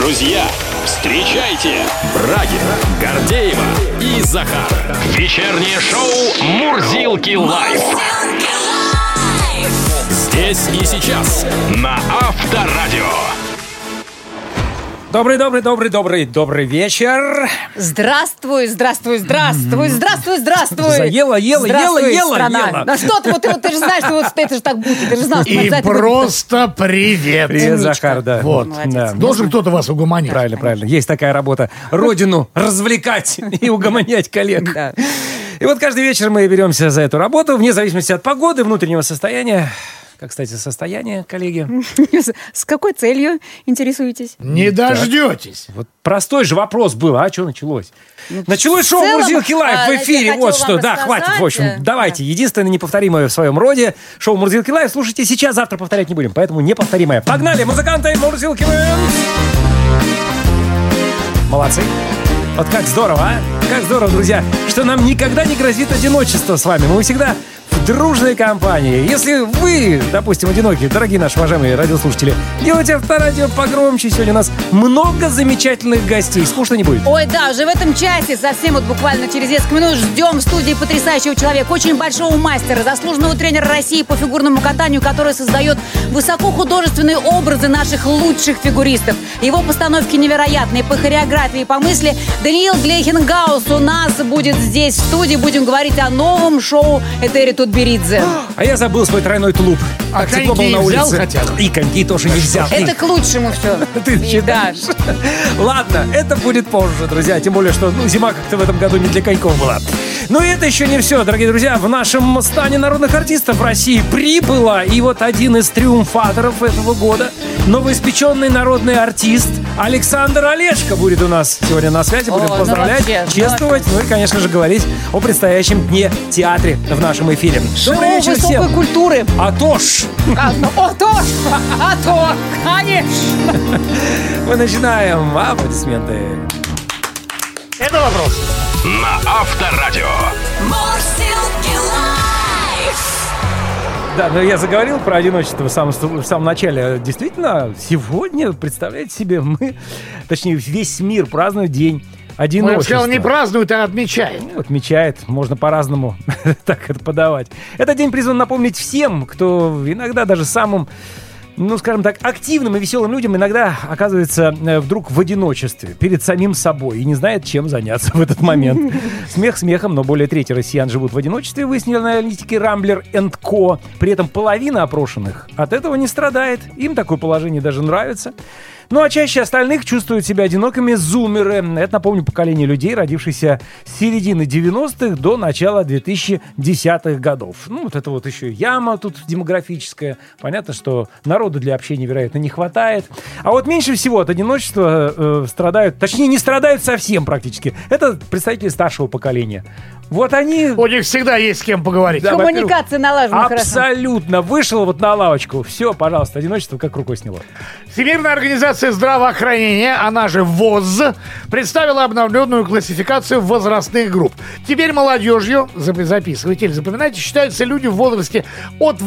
Друзья, встречайте Брагина, Гордеева и Захар. Вечернее шоу «Мурзилки лайф». Здесь и сейчас на Авторадио. Добрый вечер. Здравствуй. Заела. Да что ты же знаешь, что это же так будет. Ты же знал, что И просто привет. Привет, Захар, да. Вот. Да. Должен кто-то вас угомонить. Правильно. Есть такая работа. Родину развлекать и угомонять коллег. Да. И вот каждый вечер мы беремся за эту работу, вне зависимости от погоды, внутреннего состояния. Как, кстати, состояние, коллеги? С какой целью интересуетесь? Не дождетесь. Вот простой же вопрос был, а что началось? Началось шоу «Мурзилки лайф» в эфире. Вот что, да, хватит, в общем. Давайте, единственное неповторимое в своем роде шоу «Мурзилки лайф». Слушайте сейчас, завтра повторять не будем, поэтому неповторимое. Погнали, музыканты «Мурзилки лайф». Молодцы. Вот как здорово, а? Как здорово, друзья, что нам никогда не грозит одиночество с вами. Мы всегда в дружной компании. Если вы, допустим, одиноки, дорогие наши уважаемые радиослушатели, делайте Авторадио погромче. Сегодня у нас много замечательных гостей. Скучно не будет. Ой, да, уже в этом часе, совсем вот буквально через несколько минут ждем в студии потрясающего человека, очень большого мастера, заслуженного тренера России по фигурному катанию, который создает высокохудожественные образы наших лучших фигуристов. Его постановки невероятные по хореографии и по мысли. Даниил Глейхенгаус у нас будет здесь в студии. Будем говорить о новом шоу Этери Тутберидзе. А я забыл свой тройной тулуп. А Так тепло было коньки на взял улице. хотя бы? И коньки тоже не взял. Это к лучшему все. Ты считаешь? Ладно, это будет позже, друзья. Тем более, что зима как-то в этом году не для коньков была. Но и это еще не все, дорогие друзья. В нашем стане народных артистов России прибыла. И вот один из триумфаторов этого года, новоиспеченный народный артист Александр Олешко будет у нас сегодня на связи. Будем поздравлять, чествовать, ну и, конечно же, говорить о предстоящем дне театре в нашем эфире. Добрый вечер высокой всем. культуры. А то ж. Конечно. Мы начинаем. Аплодисменты. Это вопрос. На Авторадио. Да, но я заговорил про одиночество в самом начале. Действительно, сегодня, представляете себе, точнее, весь мир празднует день одиночества. Я бы сказал, не празднует, а отмечает. Ну, отмечает, можно по-разному так это подавать. Этот день призван напомнить всем, кто иногда даже самым, ну, скажем так, активным и веселым людям иногда оказывается вдруг в одиночестве перед самим собой и не знает, чем заняться в этот момент. Смех смехом, но более трети россиян живут в одиночестве, выяснили аналитики Rambler & Co. При этом половина опрошенных от этого не страдает. Им такое положение даже нравится. Ну а чаще остальных чувствуют себя одинокими зумеры. Это, напомню, поколение людей, родившихся с середины 90-х до начала 2010-х годов. Ну, вот это вот еще яма тут демографическая. Понятно, что народу для общения, вероятно, не хватает. А вот меньше всего от одиночества страдают, точнее, не страдают совсем практически. Это представители старшего поколения. Вот они... У них всегда есть с кем поговорить. Да, Коммуникация налажена хорошо. Абсолютно. Вышел вот на лавочку. Все, пожалуйста, одиночество как рукой сняло. Всемирная организация здравоохранения, она же ВОЗ, представила обновленную классификацию возрастных групп. Теперь молодежью, записывайте или запоминайте, считаются люди в возрасте от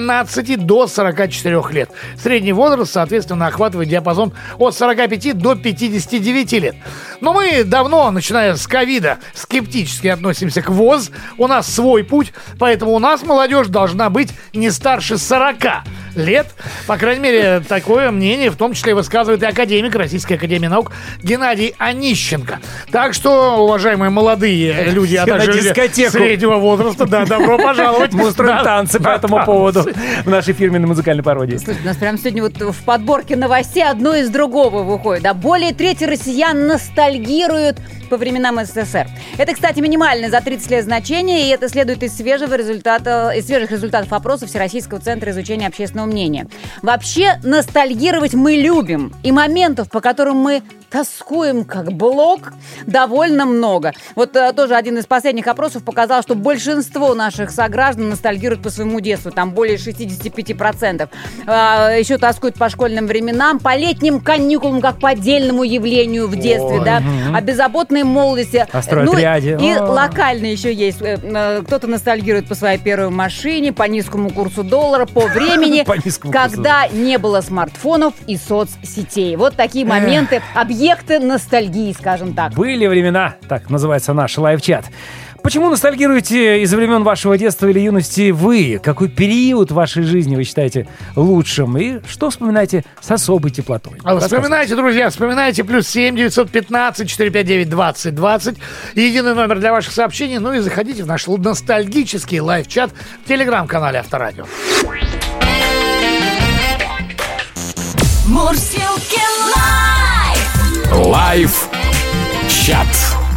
18 до 44 лет. Средний возраст, соответственно, охватывает диапазон от 45 до 59 лет. Но мы давно, начиная с ковида, скептически относимся к ВОЗ. У нас свой путь, поэтому у нас молодежь должна быть не старше 40 лет. По крайней мере, такое мнение в том числе высказывает и академик Российской академии наук Геннадий Онищенко. Так что, уважаемые молодые люди, а также люди среднего возраста, да, добро пожаловать. Мы устроим танцы по этому поводу в нашей фирменной музыкальной пародии. Слушайте, у нас прямо сегодня вот в подборке новостей одно из другого выходит. Да? Более трети россиян ностальгируют по временам СССР. Это, кстати, минимальное за 30 лет значение, и это следует из свежих результатов опроса Всероссийского центра изучения общественного мнения. Вообще, ностальгировать мы любим. И моментов, по которым мы тоскуем как блок довольно много. Вот тоже один из последних опросов показал, что большинство наших сограждан ностальгируют по своему детству, там более 65%. Еще тоскуют по школьным временам, по летним каникулам, как по отдельному явлению в детстве, да, о беззаботной молодости. О стройотряде. И локально еще есть. Кто-то ностальгирует по своей первой машине, по низкому курсу доллара, по времени, когда не было смартфонов и соцсетей. Вот такие моменты, объекты ностальгии, скажем так. Были времена, так называется наш лайв-чат. Почему ностальгируете из времен вашего детства или юности вы? Какой период вашей жизни вы считаете лучшим? И что вспоминаете с особой теплотой? Вспоминайте, друзья, вспоминайте. +7 915 459 20 20. Единый номер для ваших сообщений. Ну и заходите в наш ностальгический лайв-чат в телеграм-канале Авторадио. Мурзилки лайв! Лайв-чат.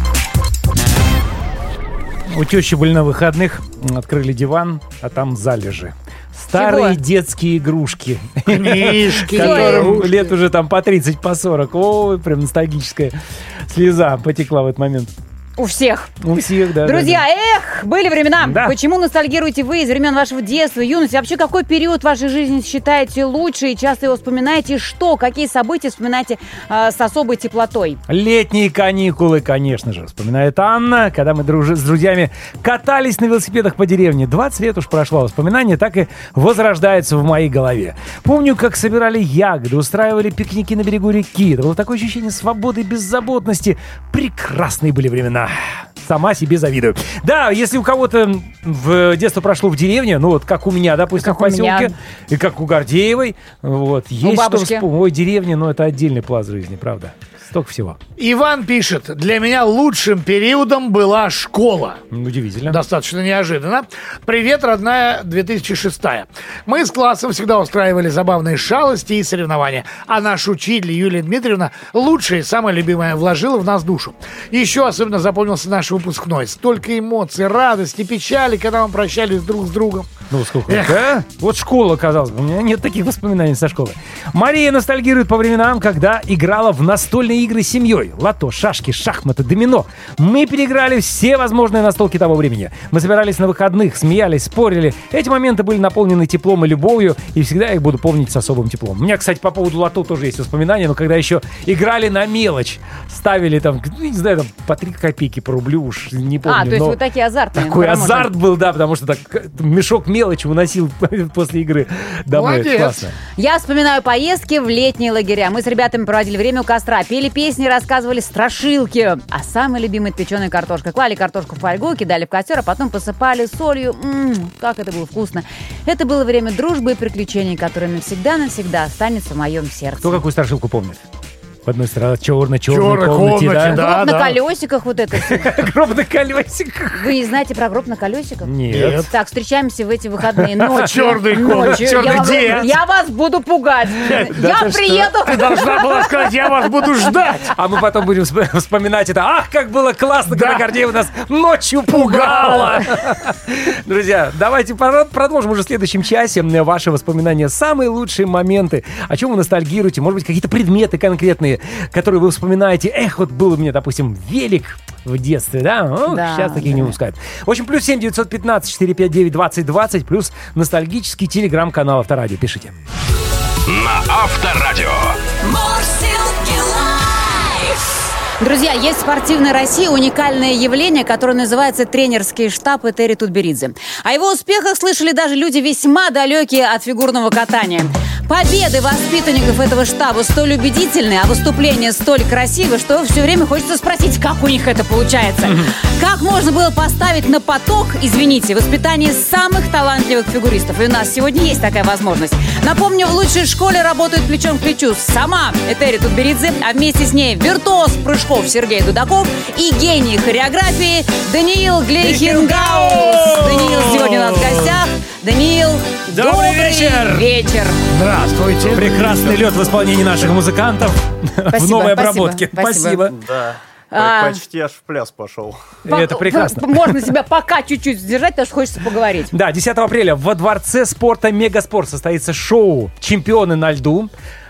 У тещи были на выходных, открыли диван, а там залежи. Старые детские игрушки. Книжки. Которым лет уже там по 30, по 40. Ой, прям ностальгическая слеза потекла в этот момент. У всех. У всех, да. Друзья, были времена. Да. Почему ностальгируете вы из времен вашего детства, юности? Вообще, какой период вашей жизни считаете лучше и часто его вспоминаете? Что? Какие события вспоминаете с особой теплотой? Летние каникулы, конечно же, вспоминает Анна, когда мы с друзьями катались на велосипедах по деревне. 20 лет уж прошло, воспоминания так и возрождаются в моей голове. Помню, как собирали ягоды, устраивали пикники на берегу реки. Это было такое ощущение свободы и беззаботности. Прекрасные были времена. Сама себе завидую. Да, если у кого-то в детство прошло в деревне, ну вот как у меня, допустим, как в поселке, и как у Гордеевой, вот, есть бабушки. что вспомнить. Ой, деревня, но это отдельный пласт жизни, правда. Столько всего. Иван пишет: для меня лучшим периодом была школа. Удивительно. Достаточно неожиданно. Привет, родная 2006. Мы с классом всегда устраивали забавные шалости и соревнования. А наш учитель Юлия Дмитриевна лучшая и самая любимая вложила в нас душу. Еще особенно запомнился наш выпускной. Столько эмоций, радости, печали, когда мы прощались друг с другом. Ну, сколько? Да? Вот школа, казалось бы. У меня нет таких воспоминаний со школы. Мария ностальгирует по временам, когда играла в настольные игры с семьей. Лото, шашки, шахматы, домино. Мы переиграли все возможные настолки того времени. Мы собирались на выходных, смеялись, спорили. Эти моменты были наполнены теплом и любовью, и всегда я их буду помнить с особым теплом. У меня, кстати, по поводу лото тоже есть воспоминания, но когда еще играли на мелочь, ставили там, не знаю, там, по 3 копейки, по рублю, уж не помню. То есть вы такие азартные. Такой азарт был, да, потому что так мешок мелочи уносил после игры домой. Молодец. Классно. Я вспоминаю поездки в летние лагеря. Мы с ребятами проводили время у костра, пели песни, рассказывали страшилки. А самый любимый — печеная картошка. Клали картошку в фольгу, кидали в костер, а потом посыпали солью. Как это было вкусно. Это было время дружбы и приключений, которое навсегда останется в моем сердце. Кто какую страшилку помнит? В одной стороне черной Черной комнате, комнате, да? Гроб на колесиках вот это все. Гроб на колесиках. Вы не знаете про гроб на колесиках? Нет. Так, встречаемся в эти выходные ночью. Черный комнат, черный дед. Я вас буду пугать. Я приеду. Ты должна была сказать: я вас буду ждать. А мы потом будем вспоминать это. Ах, как было классно, когда Гордеева нас ночью пугала. Друзья, давайте продолжим уже в следующем часе ваши воспоминания. Самые лучшие моменты. О чем вы ностальгируете? Может быть, какие-то предметы конкретные, которые вы вспоминаете. Эх, вот был у меня, допустим, велик в детстве, да? Да, сейчас таких не выпускают. В общем, +7 915 459 20 20, плюс ностальгический телеграм-канал Авторадио. Пишите. На Авторадио. Мурзилки лайв! Друзья, есть в спортивной России уникальное явление, которое называется тренерский штаб Этери Тутберидзе. О его успехах слышали даже люди весьма далекие от фигурного катания. Победы воспитанников этого штаба столь убедительны, а выступления столь красивы, что все время хочется спросить, как у них это получается. Как можно было поставить на поток, извините, воспитание самых талантливых фигуристов? И у нас сегодня есть такая возможность. Напомню, в лучшей школе работают плечом к плечу сама Этери Тутберидзе, а вместе с ней виртуоз прыжков Сергей Дудаков и гений хореографии Даниил Глейхенгаус. Даниил сегодня у нас в гостях. Даниил, Добрый вечер! Здравствуйте. Прекрасный лед в исполнении наших музыкантов в новой обработке. Спасибо. Да, почти аж в пляс пошел. Это прекрасно. Можно себя пока чуть-чуть сдержать, потому что хочется поговорить. Да, 10 апреля во Дворце спорта «Мегаспорт» состоится шоу «Чемпионы на льду».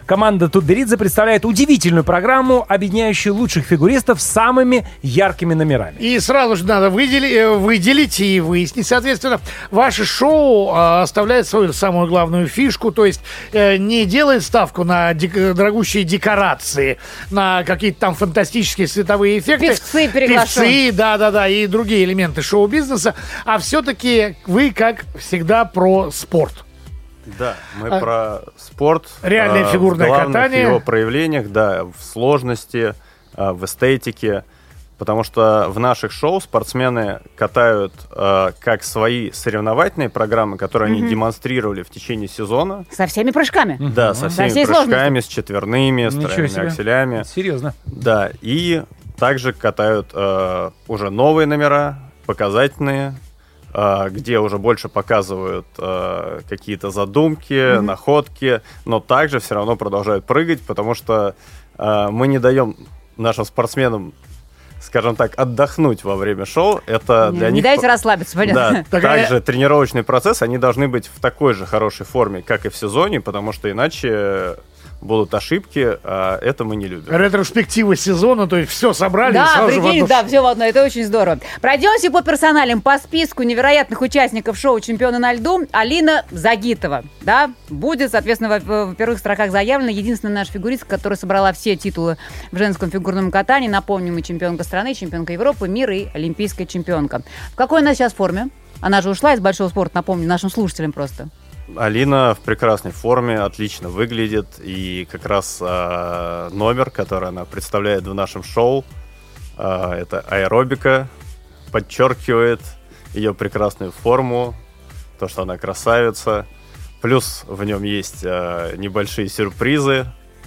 Команда Тутберидзе представляет удивительную программу, объединяющую лучших фигуристов с самыми яркими номерами. И сразу же надо выделить и выяснить, соответственно, ваше шоу оставляет свою самую главную фишку, то есть не делает ставку на дорогущие декорации, на какие-то там фантастические световые эффекты. Певцы приглашены. Певцы, да, и другие элементы шоу-бизнеса, а все-таки вы, как всегда, про спорт. Да, мы про спорт. Реальное фигурное в главных катание. его проявлениях, да, в сложности, в эстетике. Потому что в наших шоу спортсмены катают как свои соревновательные программы, которые они демонстрировали в течение сезона. Со всеми прыжками. Да, со всеми всей прыжками, сложностью. с четверными, с Ничего тройными себе. акселями. Серьезно. Да, и также катают уже новые номера, показательные, где уже больше показывают какие-то задумки, находки, но также все равно продолжают прыгать, потому что мы не даем нашим спортсменам, скажем так, отдохнуть во время шоу. Это для Не них... дайте расслабиться, понятно. Да, также тренировочный процесс, они должны быть в такой же хорошей форме, как и в сезоне, потому что иначе будут ошибки, а это мы не любим. Ретроспектива сезона, то есть все собрали. и Да, сразу же в прикинь, одну- да, все в одно, это очень здорово. Пройдемся по персоналям, по списку невероятных участников шоу «Чемпионы на льду». Алина Загитова, да, будет, соответственно, в первых строках заявлена. Единственная наша фигуристка, которая собрала все титулы в женском фигурном катании. Напомним, и чемпионка страны, чемпионка Европы, мира и олимпийская чемпионка. В какой она сейчас форме? Она же ушла из большого спорта, напомню, нашим слушателям просто. Алина в прекрасной форме, отлично выглядит, и как раз номер, который она представляет в нашем шоу, это аэробика, подчеркивает ее прекрасную форму, то, что она красавица. Плюс в нем есть небольшие сюрпризы.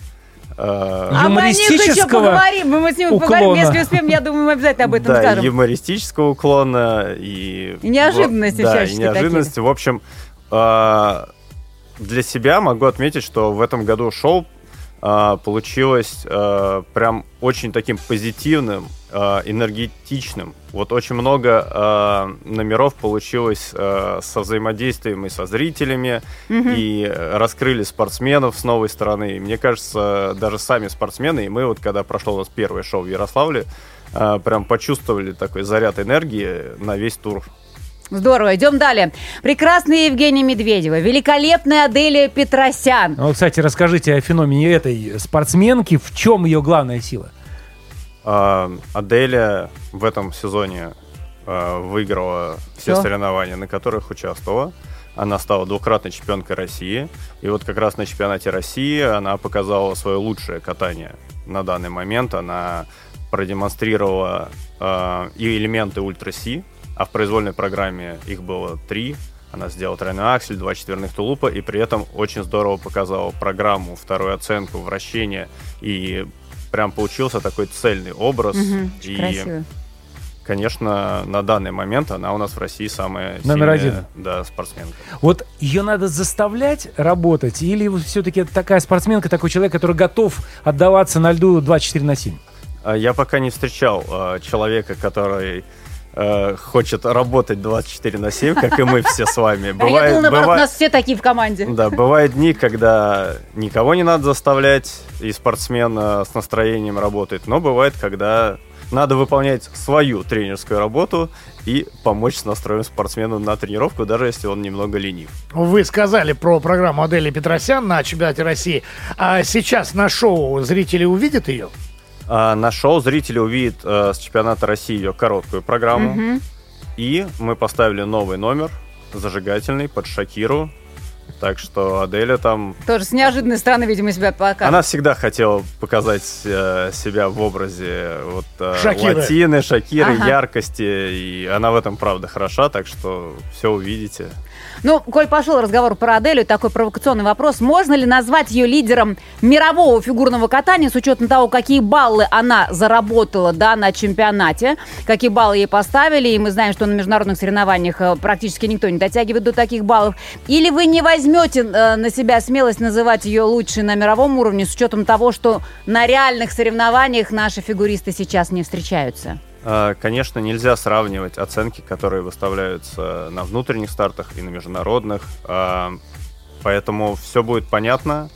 А мы о них еще поговорим, мы с ним поговорим, если успеем, я думаю, мы обязательно об этом Да, скажем. юмористического уклона, и неожиданности да, и всяческие неожиданности. В общем, для себя могу отметить, что в этом году шоу получилось прям очень таким позитивным, энергетичным. Вот очень много номеров получилось со взаимодействием и со зрителями, и раскрыли спортсменов с новой стороны. И мне кажется, даже сами спортсмены, и мы вот когда прошло у нас первое шоу в Ярославле, прям почувствовали такой заряд энергии на весь тур. Здорово, идем далее. Прекрасная Евгения Медведева, великолепная Аделия Петросян. Ну, кстати, расскажите о феномене этой спортсменки. В чем ее главная сила? Аделия в этом сезоне выиграла все соревнования, на которых участвовала. Она стала двукратной чемпионкой России. И вот как раз на чемпионате России она показала свое лучшее катание на данный момент. Она продемонстрировала и элементы ультра-си, а в произвольной программе их было 3. Она сделала тройной аксель, 2 четверных тулупа, и при этом очень здорово показала программу, вторую оценку, вращение. И прям получился такой цельный образ. Очень красиво. Конечно, на данный момент она у нас в России самая Номер сильная, 1. да, спортсменка. Вот ее надо заставлять работать, или все-таки такая спортсменка, такой человек, который готов отдаваться на льду 24/7? Я пока не встречал человека, который хочет работать 24/7, как и мы все с вами. Я думала, наоборот, у нас все такие в команде. Да, бывают дни, когда никого не надо заставлять, и спортсмен с настроением работает, но бывает, когда надо выполнять свою тренерскую работу и помочь с настроем спортсмену на тренировку, даже если он немного ленив. Вы сказали про программу Адели Петросян на чемпионате России. А сейчас на шоу зрители увидят ее? На шоу зрители увидят с чемпионата России ее короткую программу. И мы поставили новый номер, зажигательный, под Шакиру. Так что Аделя там... Тоже с неожиданной стороны, видимо, себя показывает. Она всегда хотела показать себя в образе вот, Шакиры. латины, Шакиры, Ага. яркости. И она в этом, правда, хороша, так что все увидите. Ну, коль пошел разговор про Аделю, такой провокационный вопрос. Можно ли назвать ее лидером мирового фигурного катания с учетом того, какие баллы она заработала, да, на чемпионате, какие баллы ей поставили, и мы знаем, что на международных соревнованиях практически никто не дотягивает до таких баллов. Или вы не возьмете на себя смелость называть ее лучшей на мировом уровне с учетом того, что на реальных соревнованиях наши фигуристы сейчас не встречаются? Конечно, нельзя сравнивать оценки, которые выставляются на внутренних стартах и на международных. Поэтому все будет понятно,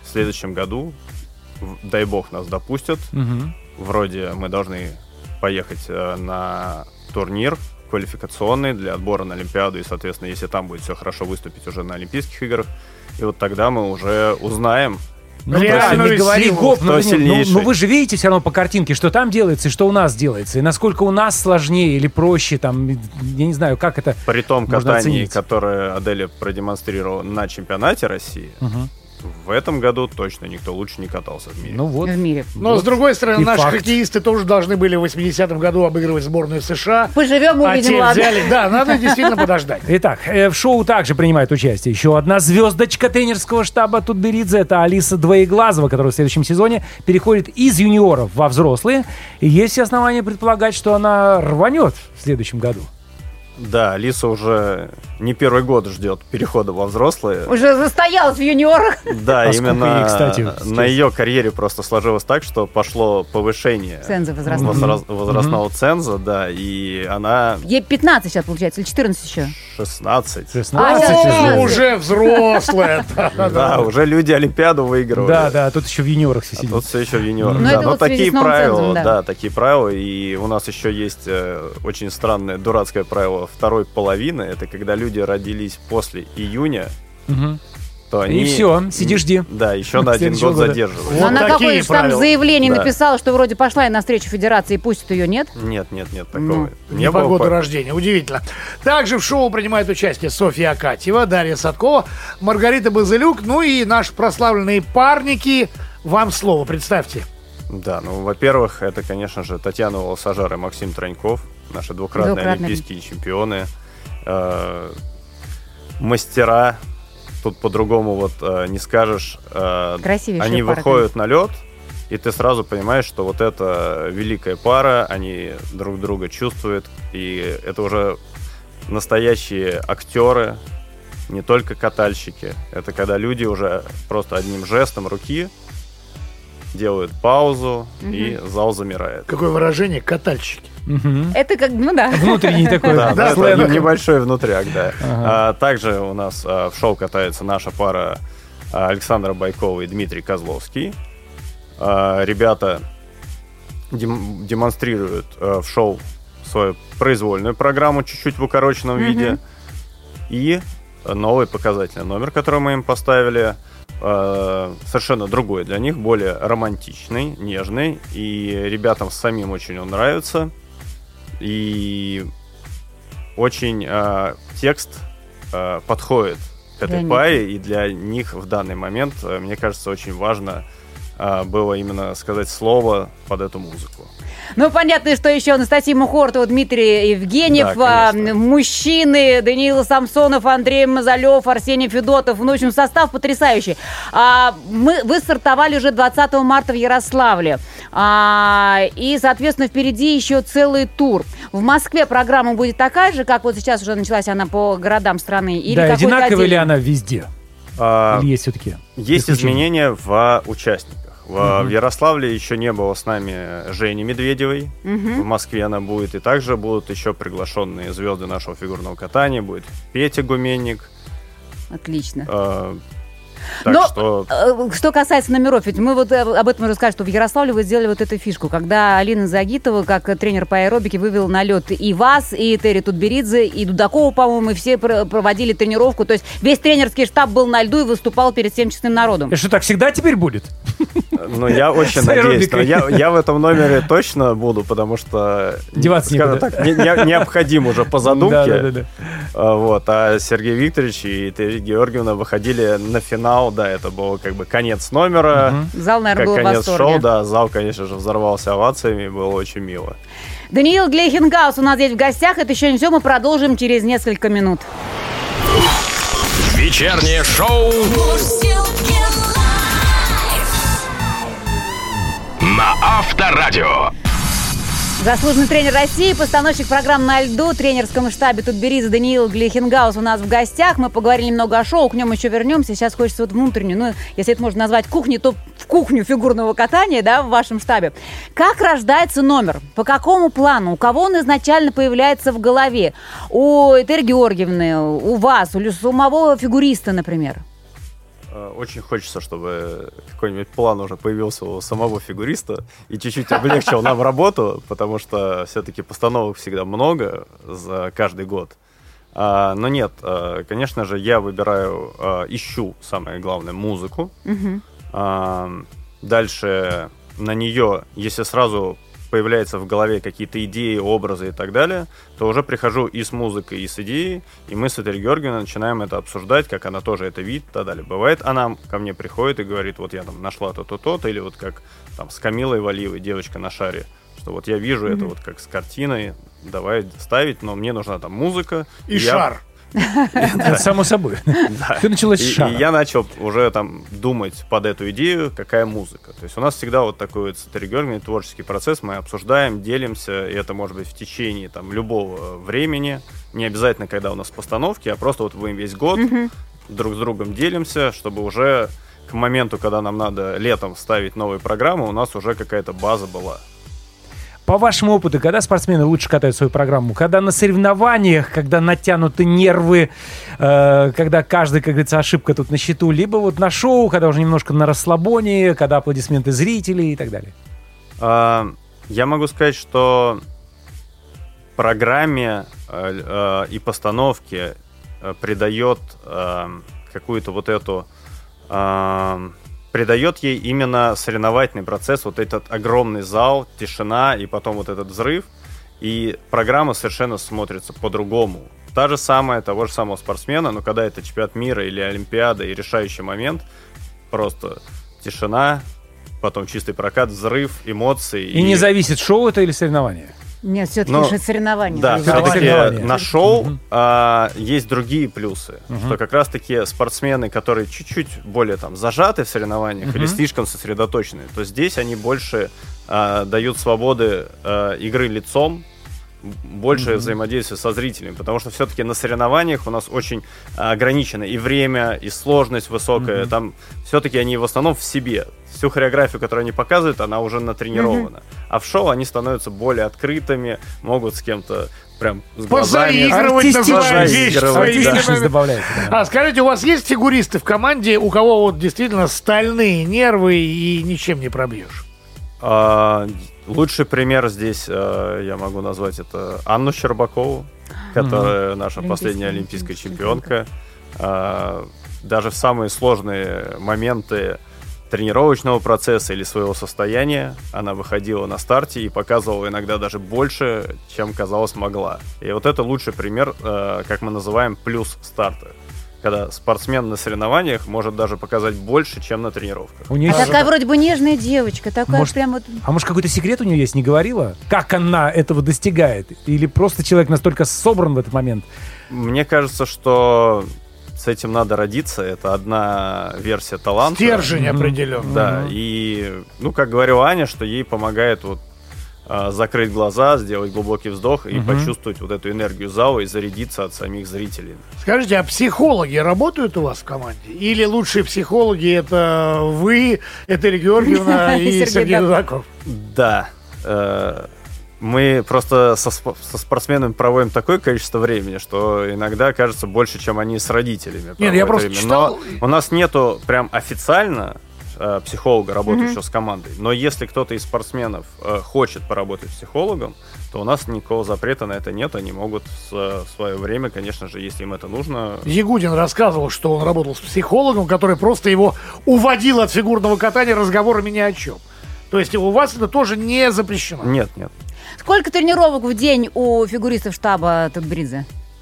в следующем году, дай бог нас допустят, вроде мы должны поехать на турнир квалификационный для отбора на Олимпиаду, и, соответственно, если там будет все хорошо, выступить уже на Олимпийских играх, и вот тогда мы уже узнаем, Ну, Реальную не говори, силу, Гоп, кто сильнейший. ну вы же видите все равно по картинке, что там делается и что у нас делается, и насколько у нас сложнее или проще, там, я не знаю, как это при том можно катании, оценить. которое Аделя продемонстрировала на чемпионате России, в этом году точно никто лучше не катался в мире. Ну вот. В мире. Но, Вот с другой стороны, и наши факт. хоккеисты тоже должны были в 80-м году обыгрывать сборную США. Поживем, А увидим, те ладно. взяли. Да, надо действительно подождать. Итак, в шоу также принимает участие еще одна звездочка тренерского штаба Тутберидзе. Это Алиса Двоеглазова, которая в следующем сезоне переходит из юниоров во взрослые. И есть все основания предполагать, что она рванет в следующем году. Да, Алиса уже не первый год ждет перехода во взрослые. Уже застоялась в юниорах. Да, А сколько именно ей, кстати, на сейчас? ее карьере просто сложилось так, что пошло повышение Ценза возрастного. возрастного ценза, да, и она Ей 15 сейчас получается, или 14 еще? 16. 16 А, уже. Уже взрослая. Да, уже люди Олимпиаду выигрывали. Да, да, тут еще в юниорах все А сидят. тут все еще в юниорах. Ну, Да, это но вот в связи такие с новым правила, цензом, да. да, такие правила. И у нас еще есть очень странное, дурацкое правило второй половины. Это когда люди родились после июня, Мгм. то они... И все, сиди, жди. Да, еще на один Следующего год года. задерживаются. Вот Но она такие какое-то там правила. заявление Да. написала, что вроде пошла и навстречу федерации и пустит ее, нет? Нет, такого. Ну, Не по году рождения. Удивительно. Также в шоу принимают участие Софья Акатьева, Дарья Садкова, Маргарита Базылюк, ну и наши прославленные парники. Вам слово, представьте. Да, ну, во-первых, это, конечно же, Татьяна Волосожар и Максим Троньков, наши двукратные Двукратные. олимпийские чемпионы, мастера, тут по-другому вот не скажешь. Красивейшая Они пара, выходят на лед, и ты сразу понимаешь, что вот это великая пара, они друг друга чувствуют, и это уже настоящие актеры, не только катальщики. Это когда люди уже просто одним жестом руки делают паузу, и зал замирает. Какое выражение? Катальщики. Мгм. Это как, ну да. Внутренний такой Да, да, сленг. это небольшой внутряк, да. Ага. Также у нас в шоу катается наша пара Александра Байкова и Дмитрий Козловский. Ребята демонстрируют в шоу свою произвольную программу чуть-чуть в укороченном виде. И новый показательный номер, который мы им поставили, совершенно другой для них, более романтичный, нежный. И ребятам самим очень он нравится. И очень текст подходит к Для этой них. паре, и для них в данный момент, мне кажется, очень важно было именно сказать слово под эту музыку. Ну, понятно, что еще Анастасия Мухортова, Дмитрий Евгеньев, Да, конечно. мужчины, Даниил Самсонов, Андрей Мазалев, Арсений Федотов. Ну, в общем, состав потрясающий. Вы стартовали уже 20 марта в Ярославле. И, соответственно, впереди еще целый тур. В Москве программа будет такая же, как вот сейчас уже началась она по городам страны? Или Да, какой-то одинаковая ли отдельный? она везде? Или есть все-таки? Есть изменения в участниках. В Ярославле еще не было с нами Жени Медведевой. В Москве она будет. И также будут еще приглашенные звезды нашего фигурного катания. Будет Петя Гуменник. Отлично. Так Но, что... Что касается номеров, ведь мы вот об этом уже сказали, что в Ярославле вы сделали вот эту фишку, когда Алина Загитова, как тренер по аэробике, вывела на лед и вас, и Терри Тутберидзе, и Дудакова, по-моему, и все проводили тренировку. То есть весь тренерский штаб был на льду и выступал перед всем честным народом. Это что, так всегда теперь будет? Ну, я очень С надеюсь. Но аэробикой. я в этом номере точно буду, потому что, Деваться скажем некуда. так, необходим уже по задумке. Да. Вот. А Сергей Викторович и Терри Георгиевна выходили на финал. Да, это был как бы конец номера. Зал, наверное, Как был в конец восторге. шоу, да. Зал, конечно же, взорвался овациями. Было очень мило. Даниил Глейхенгаус у нас здесь в гостях. Это еще не все, мы продолжим через несколько минут. Вечернее шоу Мурзилки лайф. на Авторадио. Заслуженный тренер России, постановщик программ «На льду», в тренерском штабе Тутберидзе Даниил Глейхенгаус у нас в гостях. Мы поговорили немного о шоу, к нему еще вернемся. Сейчас хочется вот внутреннюю, ну, если это можно назвать кухней, то в кухню фигурного катания, да, в вашем штабе. Как рождается номер? По какому плану? У кого он изначально появляется в голове? У Этери Георгиевны, у вас, у самого фигуриста, например? Очень хочется, чтобы какой-нибудь план уже появился у самого фигуриста и чуть-чуть облегчил нам работу, потому что все-таки постановок всегда много за каждый год. Но нет, конечно же, я выбираю, ищу, самое главное, музыку. Дальше на нее, если сразу появляются в голове какие-то идеи, образы и так далее, то уже прихожу и с музыкой, и с идеей, и мы с Этель Георгиевной начинаем это обсуждать, как она тоже это видит и так далее. Бывает, она ко мне приходит и говорит, вот я там нашла то-то, или вот как там с Камилой Валиевой, девочка на шаре, что вот я вижу это вот как с картиной, давай ставить, но мне нужна там музыка. И шар. Это само собой. Все началось с шара. И я начал уже там думать под эту идею, какая музыка. То есть у нас всегда вот такой вот с Этель Георгиевной творческий процесс, мы обсуждаем, делимся, и это может быть в течение там любого времени, не обязательно, когда у нас постановки, а просто вот мы весь год друг с другом делимся, чтобы уже к моменту, когда нам надо летом ставить новые программы, у нас уже какая-то база была. По вашему опыту, когда спортсмены лучше катают свою программу? Когда на соревнованиях, когда натянуты нервы, когда каждая, как говорится, ошибка тут на счету, либо вот на шоу, когда уже немножко на расслабоне, когда аплодисменты зрителей и так далее? Я могу сказать, что программе и постановке придает какую-то вот эту... придает ей именно соревновательный процесс, вот этот огромный зал, тишина и потом вот этот взрыв, и программа совершенно смотрится по-другому. Та же самая, того же самого спортсмена, но когда это чемпионат мира или Олимпиада и решающий момент, просто тишина, потом чистый прокат, взрыв, эмоции. И не зависит, шоу это или соревнование? Нет, все-таки же соревнования. Да, Всё-таки все-таки соревнования. на шоу есть другие плюсы. Что как раз-таки спортсмены, которые чуть-чуть более там зажаты в соревнованиях или слишком сосредоточены, то здесь они больше дают свободы игры лицом, больше взаимодействия со зрителями, потому что все-таки на соревнованиях у нас очень ограничено и время, и сложность высокая. Там все-таки они в основном в себе. Всю хореографию, которую они показывают, она уже натренирована. А в шоу они становятся более открытыми, могут с кем-то прям с глазами... Позаигрывать, называют вещи свои. Артистичность добавляется. Да. Скажите, у вас есть фигуристы в команде, у кого вот действительно стальные нервы и ничем не пробьешь? Лучший пример здесь я могу назвать это Анну Щербакову, которая наша последняя олимпийская чемпионка. Даже в самые сложные моменты тренировочного процесса или своего состояния она выходила на старте и показывала иногда даже больше, чем, казалось, могла. И вот это лучший пример, как мы называем, плюс старта. Когда спортсмен на соревнованиях может даже показать больше, чем на тренировках. У нее Такая вроде бы нежная девочка, такая Может, прям вот... А может, какой-то секрет у нее есть, не говорила? Как она этого достигает? Или просто человек настолько собран в этот момент? Мне кажется, что с этим надо родиться. Это одна версия таланта. Стержень определенно. Да, и, ну, как говорила Аня, что ей помогает вот закрыть глаза, сделать глубокий вздох и почувствовать вот эту энергию зала и зарядиться от самих зрителей. Скажите, а психологи работают у вас в команде? Или лучшие психологи это вы, Этель Георгиевна и Сергей Дудаков? Да. Мы просто со спортсменами проводим такое количество времени, что иногда кажется больше, чем они с родителями. Нет, я просто время. читал... Но у нас нету прям официально психолога, работающего с командой. Но если кто-то из спортсменов хочет поработать психологом, то у нас никакого запрета на это нет. Они могут в свое время, конечно же, если им это нужно... Ягудин рассказывал, что он работал с психологом, который просто его уводил от фигурного катания разговорами ни о чем. То есть у вас это тоже не запрещено? Нет, нет. Сколько тренировок в день у фигуристов штаба Тутберидзе?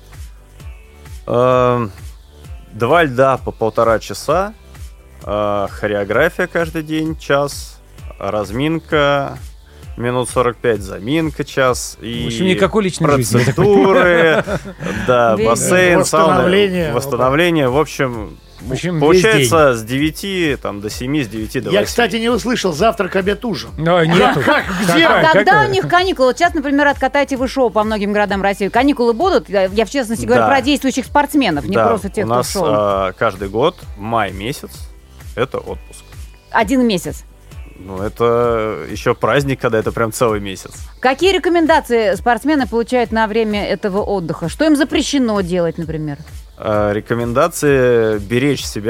2 льда по 1,5 часа. Хореография каждый день, час. Разминка минут 45, заминка, час. И В общем, никакой личной жизни. процедуры, да, бассейн, Восстановление. сауна, восстановление. В общем, получается с 9 там, до 7, с 9 до 8. Я, кстати, не услышал завтрак, обед, ужин. Нету. Как? Где? А когда какая? у них каникулы? Вот сейчас, например, откатайте вы шоу по многим городам России. Каникулы будут? Я в частности говорю Да. про действующих спортсменов, не Да, просто тех, у кто в нас шоу. каждый год, май месяц, это отпуск. 1 месяц. Ну, это еще праздник, когда это прям целый месяц. Какие рекомендации спортсмены получают на время этого отдыха? Что им запрещено делать, например? Рекомендации беречь себя,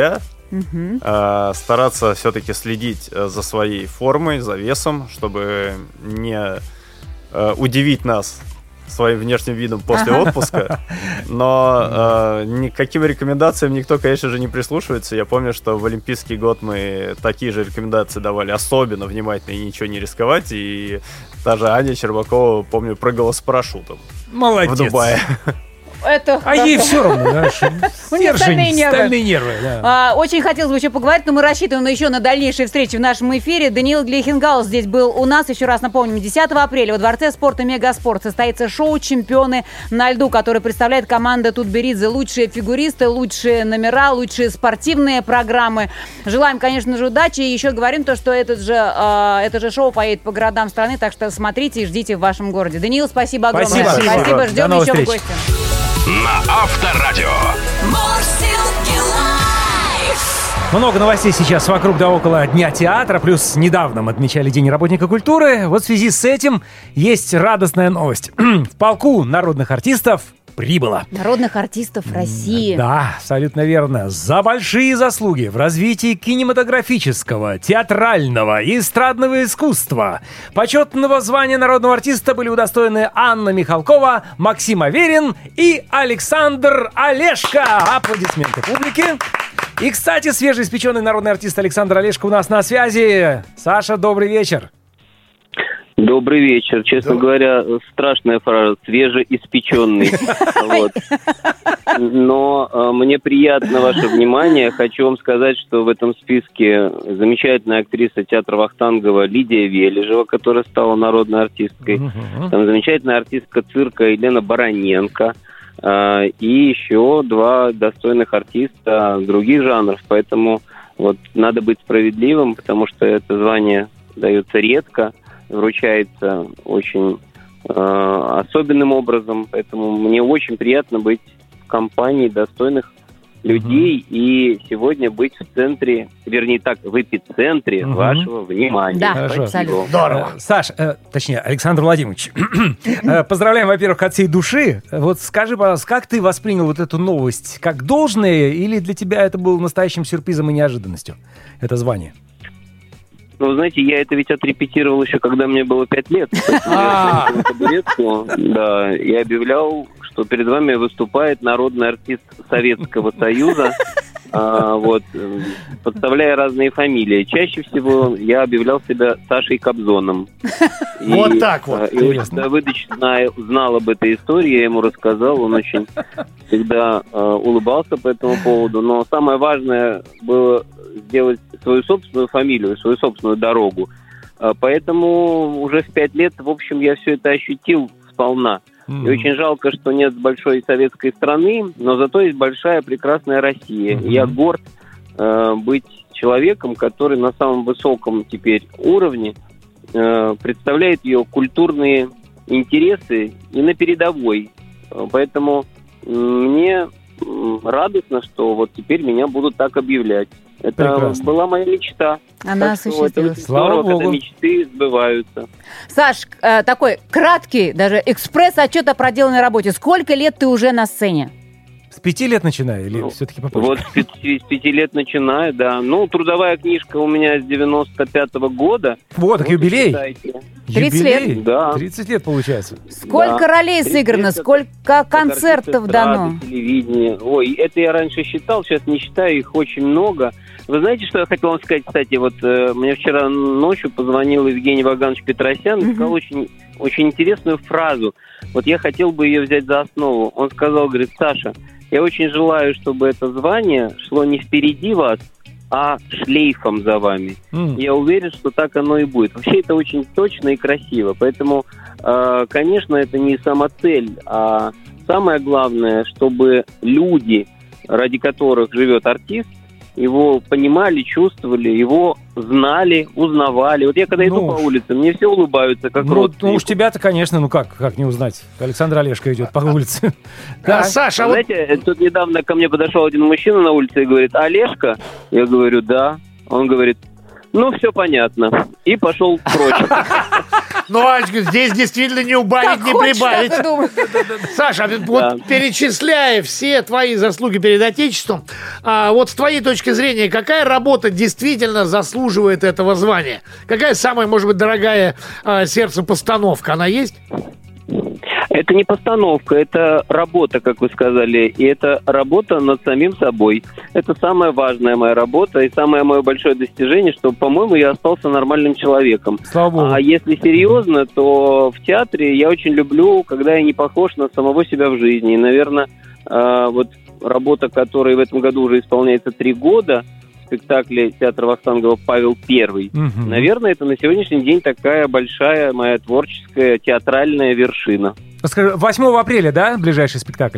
Стараться все-таки следить за своей формой, за весом, чтобы не удивить нас своим внешним видом после отпуска. Но никаким рекомендациям никто, конечно же, не прислушивается. Я помню, что в Олимпийский год мы такие же рекомендации давали, особенно внимательно и ничего не рисковать. И даже Аня Щербакова, помню, прыгала с парашютом Молодец. в Дубае. Это А ей все равно, знаешь, У нее стальные нервы. стальные нервы, да. Очень хотелось бы еще поговорить, но мы рассчитываем еще на дальнейшие встречи в нашем эфире. Даниил Глейхенгаус здесь был у нас. Еще раз напомним, 10 апреля во Дворце спорта «Мегаспорт» состоится шоу «Чемпионы на льду», которое представляет команда Тутберидзе. Лучшие фигуристы, лучшие номера, лучшие спортивные программы. Желаем, конечно же, удачи. И еще говорим то, что это же шоу поедет по городам страны, так что смотрите и ждите в вашем городе. Даниил, спасибо огромное. Спасибо. До Ждем новых еще в встреч. гости. На Авторадио. Мурзилки лайф. Много новостей сейчас вокруг да около Дня театра, плюс недавно мы отмечали День работника культуры. Вот в связи с этим есть радостная новость. В полку народных артистов прибыло. Народных артистов России. Да, абсолютно верно. За большие заслуги в развитии кинематографического, театрального и эстрадного искусства почетного звания народного артиста были удостоены Анна Михалкова, Максим Аверин и Александр Олешко. Аплодисменты публики. И, кстати, свежеиспеченный народный артист Александр Олешко у нас на связи. Саша, добрый вечер. Добрый вечер. Честно говоря, страшная фраза «свежеиспеченный». Вот. Но мне приятно ваше внимание. Хочу вам сказать, что в этом списке замечательная актриса театра Вахтангова Лидия Вележева, которая стала народной артисткой. Там замечательная артистка цирка Елена Бароненко. И еще два достойных артиста других жанров. Поэтому вот надо быть справедливым, потому что это звание дается редко, вручается очень особенным образом, поэтому мне очень приятно быть в компании достойных людей и сегодня быть в центре, вернее так, в эпицентре вашего внимания. Да, Хорошо. абсолютно. Здорово. Саш, точнее, Александр Владимирович, поздравляем, во-первых, от всей души. Вот скажи, пожалуйста, как ты воспринял вот эту новость? Как должное или для тебя это был настоящим сюрпризом и неожиданностью, это звание? Ну, вы знаете, я это ведь отрепетировал еще, когда мне было 5 лет. Я сел на табуретку, да, и объявлял, что перед вами выступает народный артист Советского Союза, вот, подставляя разные фамилии. Чаще всего я объявлял себя Сашей Кобзоном. Вот так вот. И очень Давыдович знал об этой истории, я ему рассказал, он очень всегда улыбался по этому поводу. Но самое важное было сделать свою собственную фамилию, свою собственную дорогу. Поэтому уже в 5 лет, в общем, я все это ощутил сполна. И очень жалко, что нет большой советской страны, но зато есть большая прекрасная Россия. Я горд быть человеком, который на самом высоком теперь уровне представляет ее культурные интересы и на передовой. Поэтому мне радостно, что вот теперь меня будут так объявлять. Это Прекрасно. была моя мечта. Она Так что это осуществилась. очень Слава здорово, когда Богу. мечты сбываются. Саш, такой краткий, даже экспресс-отчет о проделанной работе. Сколько лет ты уже на сцене? С 5 лет начинаю или Ну, все-таки попозже? Вот с 5 лет начинаю, да. Ну, трудовая книжка у меня с 95-го года. Вот, так Вот, юбилей. считайте. 30 Юбилей. лет. Да. 30 лет получается. Сколько Да. ролей 30 сыграно? лет Сколько как концертов артист дано? эстрады, телевидения. Ой, это я раньше считал, сейчас не считаю, их очень много. Вы знаете, что я хотел вам сказать, кстати, вот мне вчера ночью позвонил Евгений Ваганович Петросян и сказал очень, очень интересную фразу. Вот я хотел бы ее взять за основу. Он сказал, говорит, Саша, я очень желаю, чтобы это звание шло не впереди вас, а шлейфом за вами. Я уверен, что так оно и будет. Вообще это очень точно и красиво. Поэтому, конечно, это не самоцель, а самое главное, чтобы люди, ради которых живет артист, его понимали, чувствовали, его знали, узнавали. Вот я когда иду Ну, по улице, мне все улыбаются, как Ну, родственнику. уж тебя-то, конечно, ну как не узнать? Александр Олешко идет по улице. Да, Саша, а вот Знаете, тут недавно ко мне подошел один мужчина на улице и говорит, Олежка? Я говорю, да. Он говорит, ну, все понятно. И пошел прочь. Ну, Алечка, здесь действительно не убавить, Как не хочешь, прибавить. так и думаю. Саша, вот перечисляя все твои заслуги перед Отечеством, вот с твоей точки зрения, какая работа действительно заслуживает этого звания? Какая самая, может быть, дорогая сердцу постановка? Она есть? Это не постановка, это работа, как вы сказали, и это работа над самим собой. Это самая важная моя работа и самое мое большое достижение, что, по-моему, я остался нормальным человеком. Слава богу. А если серьезно, то в театре я очень люблю, когда я не похож на самого себя в жизни. И, наверное, вот работа, которой в этом году уже исполняется 3 года, в спектакле театра Вахтангова «Павел I». Наверное, это на сегодняшний день такая большая моя творческая театральная вершина. Скажи, 8 апреля, да, ближайший спектакль?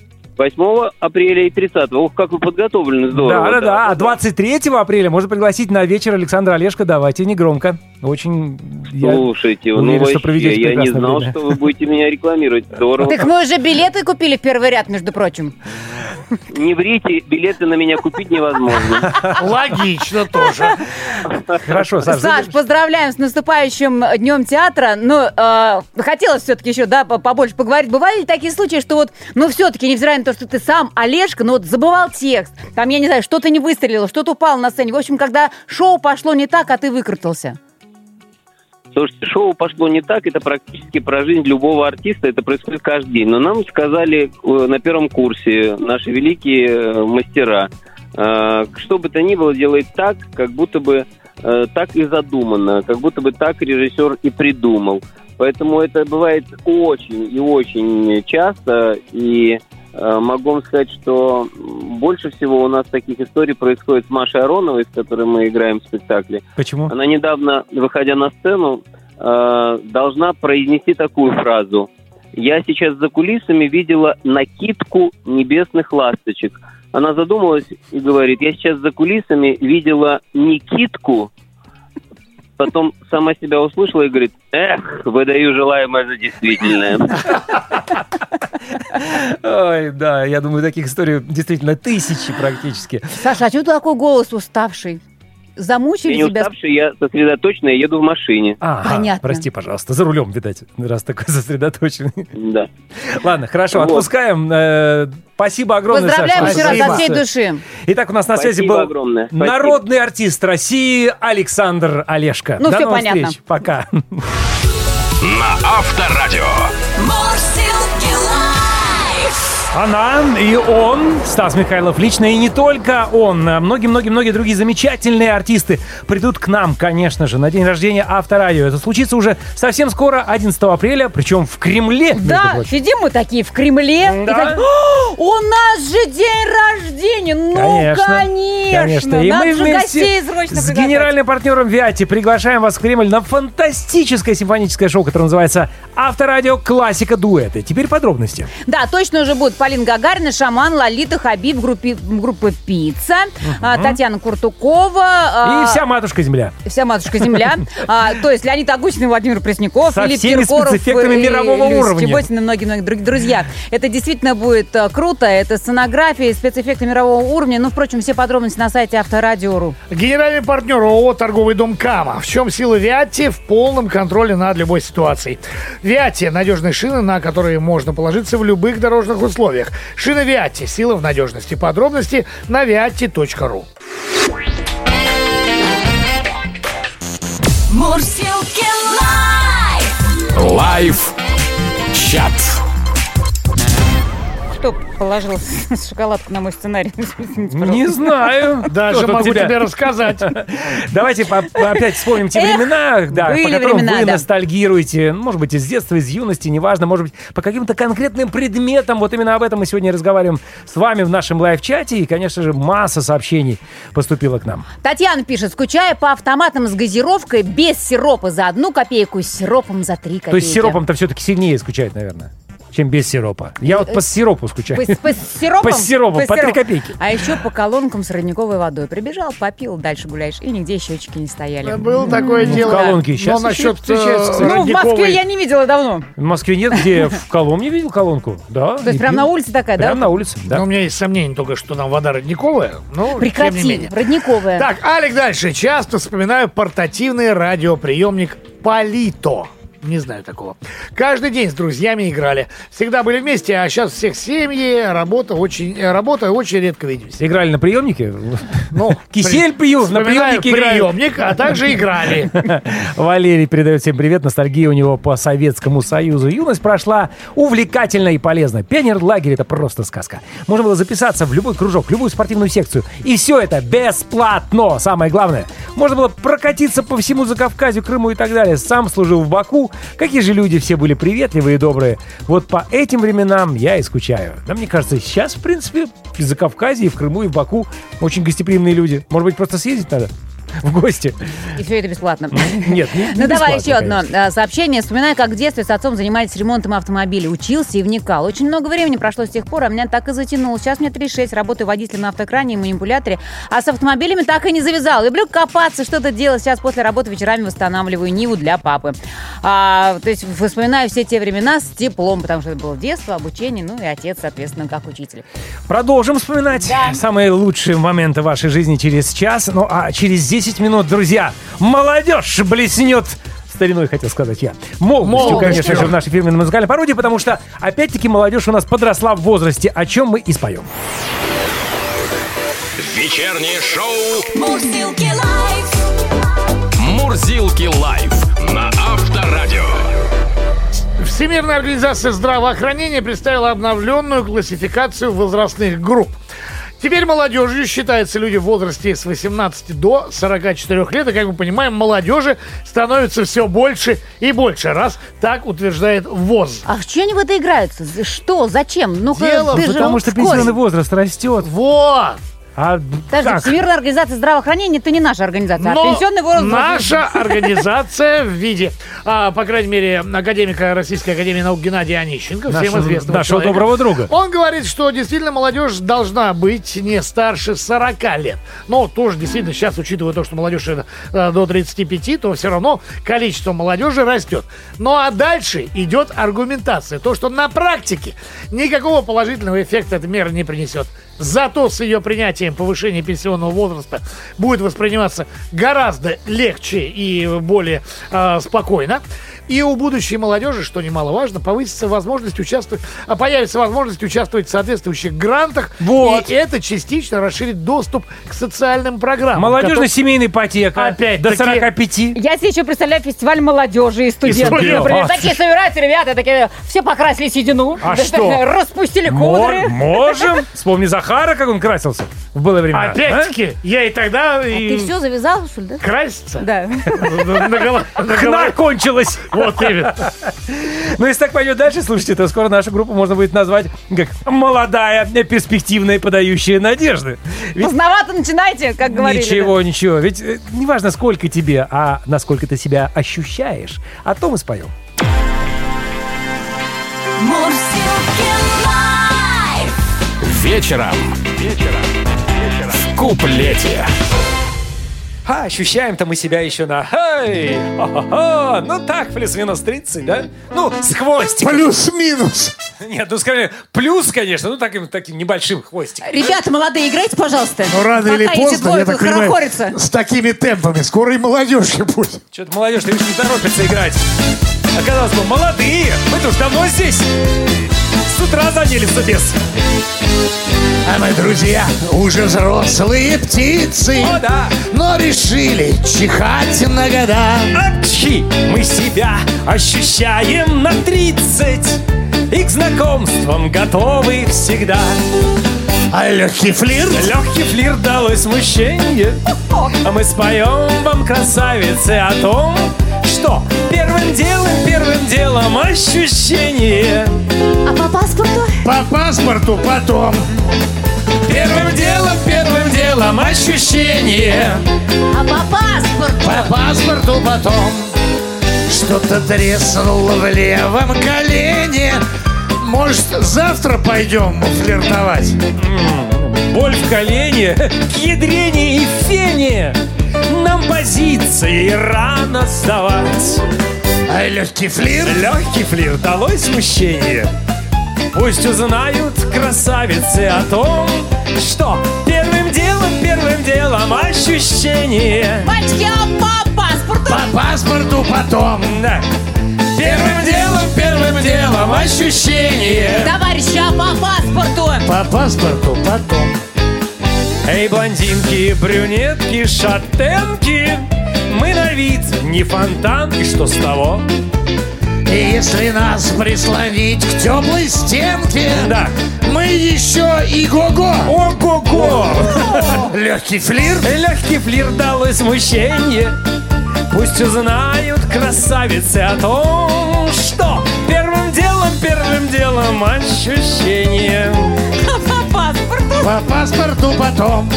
8 апреля и 30. Ох, как вы подготовлены, здорово. Да. А 23 апреля можно пригласить на вечер Александра Олешко. Давайте не громко. Очень Слушайте, уверен, что проведете я не прекрасное знал, время. что вы будете меня рекламировать. Здорово. Так мы уже билеты купили в первый ряд, между прочим. Не врите, билеты на меня купить невозможно. Логично тоже. Хорошо, Саш. Саш, поздравляем с наступающим Днем театра. Но хотелось все-таки еще, да, побольше поговорить. Бывали ли такие случаи, что вот, ну, все-таки, невзирая на то, что ты сам Олежка, но вот забывал текст, там, я не знаю, что-то не выстрелило, что-то упало на сцене. В общем, когда шоу пошло не так, а ты выкрутился. Слушайте, шоу пошло не так, это практически про жизнь любого артиста, это происходит каждый день. Но нам сказали на первом курсе наши великие мастера, что бы то ни было, делать так, как будто бы так и задумано, как будто бы так режиссер и придумал. Поэтому это бывает очень и очень часто, и могу вам сказать, что больше всего у нас таких историй происходит с Машей Ароновой, с которой мы играем в спектакле. Почему? Она недавно, выходя на сцену, должна произнести такую фразу: «Я сейчас за кулисами видела накидку небесных ласточек». Она задумалась и говорит: «Я сейчас за кулисами видела Никитку». Потом сама себя услышала и говорит: «Эх, выдаю желаемое за действительное». Ой, да, я думаю, таких историй действительно тысячи практически. Саша, а что ты такой голос уставший? Замучили Я не тебя? уставший, я сосредоточенный, я еду в машине. Понятно. Прости, пожалуйста, за рулем, видать, раз такой сосредоточенный. Да. Ладно, хорошо, Вот. отпускаем. Спасибо огромное, Поздравляем Саша. еще раз от Спасибо. всей души. Итак, у нас на связи Спасибо был огромное. Спасибо. народный артист России Александр Олешко. Ну, До всё новых понятно. встреч. Пока. На Авторадио. Мурзилки лайф. Она и он, Стас Михайлов лично, и не только он. Многие-многие-многие другие замечательные артисты придут к нам, конечно же, на день рождения Авторадио. Это случится уже совсем скоро, 11 апреля, причем в Кремле, между Да, прочим. сидим мы такие в Кремле. Да. И так, «О, у нас же день рождения! Ну, конечно! И Надо мы же вместе гостей срочно с приглашать». генеральным партнером Виати приглашаем вас в Кремль на фантастическое симфоническое шоу, которое называется «Авторадио. Классика дуэты». Теперь подробности. Да, точно уже будут Полина Гагарина, Шаман, Лолита, Хабиб, группы «Пицца», Татьяна Куртукова. И вся матушка-земля. Вся матушка земля. То есть Леонид Агутин и Владимир Пресняков, Со Филипп всеми Киркоров спецэффектами и мирового Люся уровня. Чеботина и многие-многие другие друзья. Это действительно будет круто. Это сценография, спецэффекты мирового уровня. Ну, впрочем, все подробности на сайте Авторадио.ру. Генеральный партнер ООО «Торговый дом Кама». В чем сила Виати? В полном контроле над любой ситуацией. Виати – надежные шины, на которые можно положиться в любых дорожных условиях. Шина Виати. Сила в надежности. Подробности на viati.ru. Мурзилки лайф. Лайв-чат. Кто положил шоколадку на мой сценарий? Не знаю. Даже Кто тут могу тебя? тебе рассказать. Давайте опять вспомним те времена, да, были по которым времена, вы да. ностальгируете. Ну, может быть, из детства, из юности, неважно. Может быть, по каким-то конкретным предметам. Вот именно об этом мы сегодня разговариваем с вами в нашем лайв-чате. И, конечно же, масса сообщений поступила к нам. Татьяна пишет: скучаю по автоматам с газировкой без сиропа за 1 копейку, с сиропом за 3 копейки. То есть с сиропом-то все-таки сильнее скучает, наверное, чем без сиропа. Я вот по сиропу скучаю. По сиропам? По сиропу, по 3 копейки. А еще по колонкам с родниковой водой. Прибежал, попил, дальше гуляешь. И нигде счетчики не стояли. Было такое В дело. колонке сейчас Но насчет встречается, кстати. Ну, в Москве я не видела давно. В Москве нет, где в Коломне видел колонку. Да. То есть и прям пил. на улице такая, да? Прям на улице, да. Но у меня есть сомнение только, что там вода родниковая. Но, тем не Прекрати, менее. родниковая. Так, Алик, дальше. Часто вспоминаю портативный радиоприемник Полито. Не знаю такого. Каждый день с друзьями играли. Всегда были вместе, а сейчас всех семьи, работа очень редко видимся. Играли на приемнике? Ну, Кисель пью, на приемнике играли. приемник, а также играли. Валерий передает всем привет. Ностальгия у него по Советскому Союзу. Юность прошла увлекательно и полезно. Пионерлагерь — это просто сказка. Можно было записаться в любой кружок, в любую спортивную секцию. И все это бесплатно. Самое главное. Можно было прокатиться по всему Закавказью, Крыму и так далее. Сам служил в Баку. Какие же люди все были приветливые и добрые. Вот по этим временам я и скучаю. Да, мне кажется, сейчас, в принципе, в Закавказье, и в Крыму, и в Баку очень гостеприимные люди. Может быть, просто съездить надо в гости? И все это бесплатно. Нет, не Ну, давай еще бесплатно, одно сообщение. Вспоминаю, как в детстве с отцом занимались ремонтом автомобилей. Учился и вникал. Очень много времени прошло с тех пор, а меня так и затянуло. Сейчас мне 36, работаю водителем на автокране и манипуляторе, а с автомобилями так и не завязал. Люблю копаться, что-то делать. Сейчас после работы вечерами восстанавливаю Ниву для папы. То есть вспоминаю все те времена с теплом, потому что это было детство, обучение, ну и отец, соответственно, как учитель. Продолжим вспоминать самые лучшие моменты вашей жизни через час. Ну а через 10 минут, друзья, молодежь блеснет. Стариной, хотел сказать я. Молодостью, конечно же, в нашей фирменной музыкальной пародии, потому что, опять-таки, молодежь у нас подросла в возрасте, о чем мы и споем. Вечернее шоу Мурзилки лайф. «Мурзилки лайф» на Авторадио. Всемирная организация здравоохранения представила обновленную классификацию возрастных групп. Теперь молодежью считаются люди в возрасте с 18 до 44 лет. И, как мы понимаем, молодежи становится все больше и больше, раз так утверждает ВОЗ. А что они в это играются? Что? Зачем? Ну-ка, Дело ты же Потому что ускорь. пенсионный возраст растет. Вот! А Подожди, как? Всемирная организация здравоохранения — это не наша организация, Но а пенсионный возраст... наша организация в виде, по крайней мере, академика Российской академии наук Геннадия Онищенко, всем известного Нашего человека. доброго друга. Он говорит, что действительно молодежь должна быть не старше 40 лет. Но тоже действительно сейчас, учитывая то, что молодежь до 35, то все равно количество молодежи растет. Ну а дальше идет аргументация. То, что на практике никакого положительного эффекта эта мера не принесет. Зато с ее принятием повышение пенсионного возраста будет восприниматься гораздо легче и более спокойно. И у будущей молодежи, что немаловажно, появится возможность участвовать в соответствующих грантах. Вот. И это частично расширит доступ к социальным программам. Молодежно-семейная ипотека. Опять до таки. 45. Я себе еще представляю фестиваль молодежи и студентов. студентов. Например, А, такие собираются ребята, такие, все покрасили седину. А что? Распустили кудри. Можем. Вспомни Захара, как он красился в былое время. Опять-таки, я и тогда... Ты все завязал, что ли, да? Краситься? Да. На Хна голове. кончилась. Вот именно. Ну, если так пойдет дальше, слушайте, то скоро нашу группу можно будет назвать как «молодая, перспективная, подающая надежды». Ведь Поздновато начинайте, как говорили. ничего. Ведь неважно, сколько тебе, а насколько ты себя ощущаешь. О том и споем. Мурзилки лайф. Вечером. В куплете. Ощущаем-то мы себя еще на «Эй! Хо-хо-хо! Ну так, плюс-минус 30, да? Ну, с хвостиком. Плюс-минус. Нет, ну скажи, плюс, конечно, ну таким небольшим хвостиком. Ребята молодые, играйте, пожалуйста. Но рано или Пока эти поздно, двое я так тут понимаю, хорохорятся. с такими темпами скоро и молодежь будет. Что-то молодежь, ты видишь, не торопится играть. Оказалось бы, молодые, мы-то уж давно здесь. С утра занялись без. А мы, друзья, уже взрослые птицы. О, да. Но решили чихать на года. Апчхи! Мы себя ощущаем на 30 и к знакомствам готовы всегда. А легкий флирт. Легкий флирт дало смущение. А мы споем вам, красавицы, о том, что первым делом ощущение. А по паспорту? По паспорту потом. Первым делом ощущение. А по паспорту? По паспорту потом. Что-то треснуло в левом колене. Может, завтра пойдем флиртовать? Боль в колене, к ядрене и фене. Нам позиции рано сдавать. А легкий флирт. Легкий флирт, долой смущение. Пусть узнают красавицы о том, что первым делом ощущение. Мальчики, а по паспорту? По паспорту потом. Да. Первым делом ощущение. Товарищи, а по паспорту? По паспорту потом. Эй, блондинки, брюнетки, шатенки, мы на вид не фонтан, и что с того? И если нас прислонить к теплой стенке, Да. мы еще и го-го. Ого-го! Легкий флирт. Легкий флирт дал и смущение. Пусть узнают красавицы о том, что первым делом ощущение. По паспорту? По паспорту потом.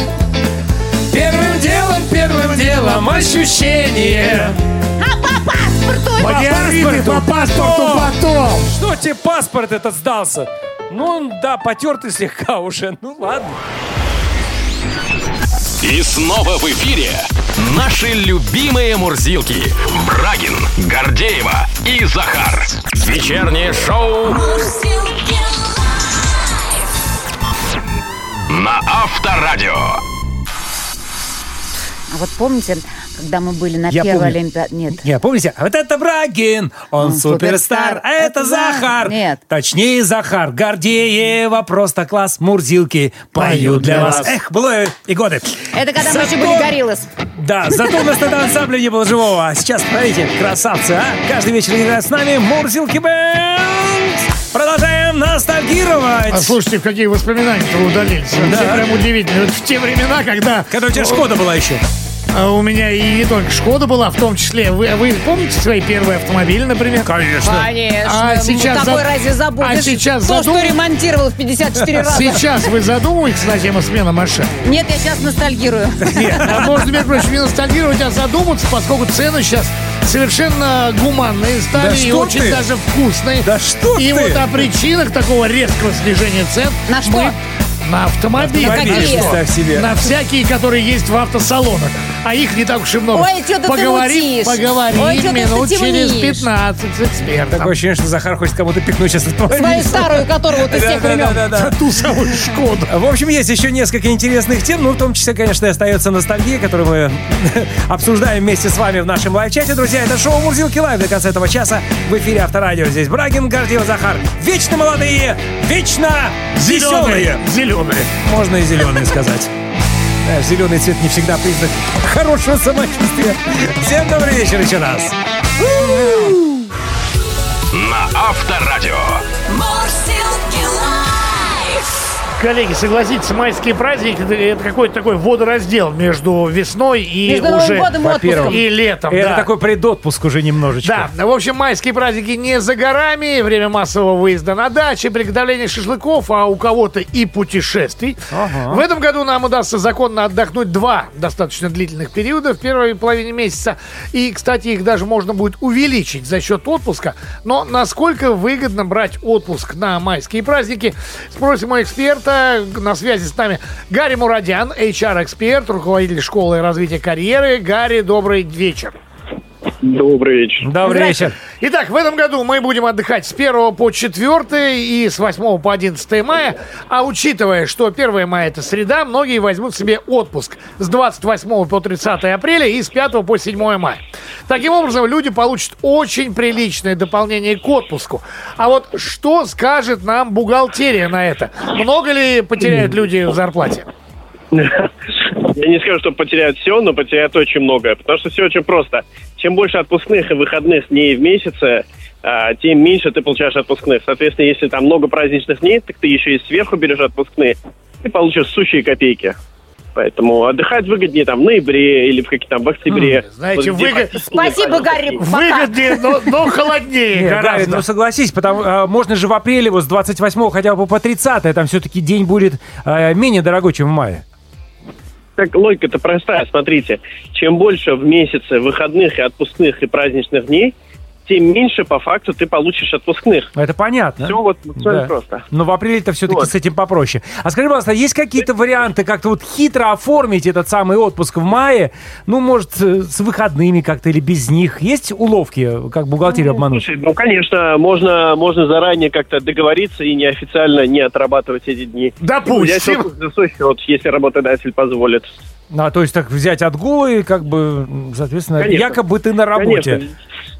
Первым делом ощущение. А по паспорту? Маргариты, по паспорту О! потом. Что тебе паспорт этот сдался? Ну, да, потертый слегка уже. Ну, ладно. И снова в эфире наши любимые мурзилки. Брагин, Гордеева и Захар. Вечернее шоу Мурзилки на Авторадио. А вот помните, когда мы были на Я первой помню. Олимпиаде? Нет. Не, помните? А вот это Брагин, он суперстар, а это Захар. Нет. Точнее, Захар Гордеева, просто класс, мурзилки поют для вас. Эх, былые и годы. Это когда мы еще Зато- были гориллас. Да, зато у нас тогда ансамбля не было живого. А сейчас, смотрите, красавцы, а? Каждый вечер играют с нами Мурзилки Бэнд. Продолжаем ностальгировать. А слушайте, в какие воспоминания-то вы удалились. Да. Вообще прям удивительно. Вот в те времена, когда... Когда у тебя Шкода была еще. А у меня и не только Шкода была, в том числе. Вы помните свои первые автомобили, например? Конечно. Конечно. А сейчас Такой за- разве забудешь? а сейчас То, что задум- ремонтировал в 54 раза. Сейчас вы задумываетесь на тему смены машин? Нет, я сейчас ностальгирую. Нет, а можно, между прочим, не ностальгировать, а задуматься, поскольку цены сейчас совершенно гуманные стали Да и что очень ты? даже вкусные. Да что И ты? вот о причинах такого резкого снижения цен На что? мы на автомобили. На какие? Представь себе. На всякие, которые есть в автосалонах. А их не так уж и много. Ой, чё-то ты Поговорим мутишь. Ой, поговорим чё-то минут ты через темнишь. 15 с экспертом. Такое ощущение, что Захар хочет кому-то пикнуть сейчас автомобиль. Свою старую, которую вот из тех времен. Да. Ту самую Шкоду. В общем, есть еще несколько интересных тем, ну, в том числе, конечно, и остается ностальгия, которую мы обсуждаем вместе с вами в нашем лайв-чате. Друзья, это шоу «Мурзилки лайв» до конца этого часа в эфире Авторадио. Здесь Брагин, Гордеева, Захар. Вечно молодые, вечно веселые. Зеленые. Можно и зеленые сказать. Знаешь, зеленый цвет не всегда признак хорошего самочувствия. Всем добрый вечер еще раз. На Авторадио. Мурзилки лайф. Коллеги, согласитесь, майские праздники это какой-то такой водораздел между весной и Между Новым уже годом и во-первых, отпуском. и летом. Это да. такой предотпуск уже немножечко. Да, в общем, майские праздники не за горами, время массового выезда на даче, приготовления шашлыков, а у кого-то и путешествий. Ага. В этом году нам удастся законно отдохнуть 2 достаточно длительных периода в первой половине месяца. И, кстати, их даже можно будет увеличить за счет отпуска. Но насколько выгодно брать отпуск на майские праздники, спросим у эксперта. На связи с нами Гарри Мурадян, HR-эксперт, руководитель школы развития карьеры. Гарри, добрый вечер. Добрый вечер. Добрый вечер. Итак, в этом году мы будем отдыхать с 1 по 4 и с 8 по 11 мая. А учитывая, что 1 мая это среда, многие возьмут себе отпуск с 28 по 30 апреля и с 5 по 7 мая. Таким образом, люди получат очень приличное дополнение к отпуску. А вот что скажет нам бухгалтерия на это? Много ли потеряют люди в зарплате? Я не скажу, что потеряют все, но потеряют очень многое. Потому что все очень просто. Чем больше отпускных и выходных дней в месяце, тем меньше ты получаешь отпускных. Соответственно, если там много праздничных дней, так ты еще и сверху берешь отпускные, ты получишь сущие копейки. Поэтому отдыхать выгоднее там в ноябре или в в октябре. Знаете, Вот где выгод- практически не Спасибо, праздники. Гарри. Пока. Выгоднее, но холоднее Нет, Гарри, гораздо. ну согласись, потому можно же в апреле вот с 28 хотя бы по 30, там все-таки день будет менее дорогой, чем в мае. Так логика-то простая, смотрите. Чем больше в месяце выходных и отпускных и праздничных дней, тем меньше по факту ты получишь отпускных. Это понятно. Все вот абсолютно просто. Но в апреле-то все-таки Вот. с этим попроще. А скажи, пожалуйста, есть какие-то варианты как-то вот хитро оформить этот самый отпуск в мае? Ну, может, с выходными как-то или без них? Есть уловки, как бухгалтерию обмануть? Слушай, ну, конечно, можно заранее как-то договориться и неофициально не отрабатывать эти дни. Допустим. Взять отпуск за сутки, вот, если работодатель позволит. То есть так взять отгулы, как бы, соответственно, Конечно. якобы ты на работе. Конечно.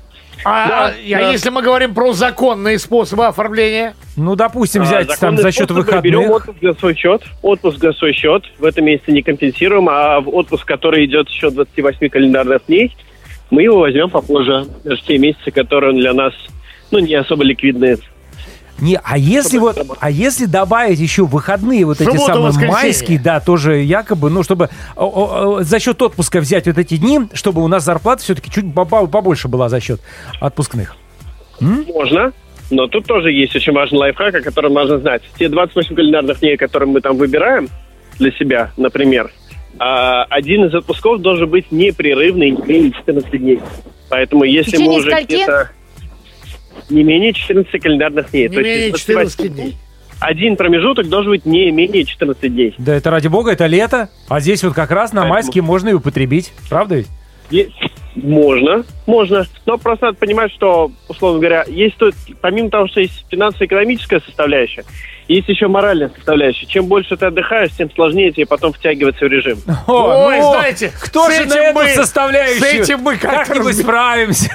Если мы говорим про законные способы оформления? Ну, допустим, взять там законные за счет способы, выходных. берем отпуск за свой счет. Отпуск за свой счет. В этом месяце не компенсируем, а в отпуск, который идет еще 28 календарных дней, мы его возьмем попозже. Даже те месяцы, которые для нас, не особо ликвидные. Не, а если добавить еще выходные вот эти Субботу, самые воскресенье. майские, да, тоже якобы, чтобы за счет отпуска взять вот эти дни, чтобы у нас зарплата все-таки чуть побольше была за счет отпускных. Можно, но тут тоже есть очень важный лайфхак, о котором нужно знать. Те 28 календарных дней, которые мы там выбираем для себя, например, один из отпусков должен быть непрерывный, не менее 14 дней. Поэтому если мы уже где-то... Не менее 14 календарных дней. Не менее 14 дней. Один промежуток должен быть не менее 14 дней. Да, это ради бога, это лето. А здесь вот как раз на майские можно и употребить. Правда ведь? Можно. Но просто надо понимать, что, условно говоря, есть тут, помимо того, что есть финансово-экономическая составляющая, есть еще моральная составляющая. Чем больше ты отдыхаешь, тем сложнее тебе потом втягиваться в режим. Ой, знаете, кто же на эту составляющую? С этим мы как-нибудь справимся.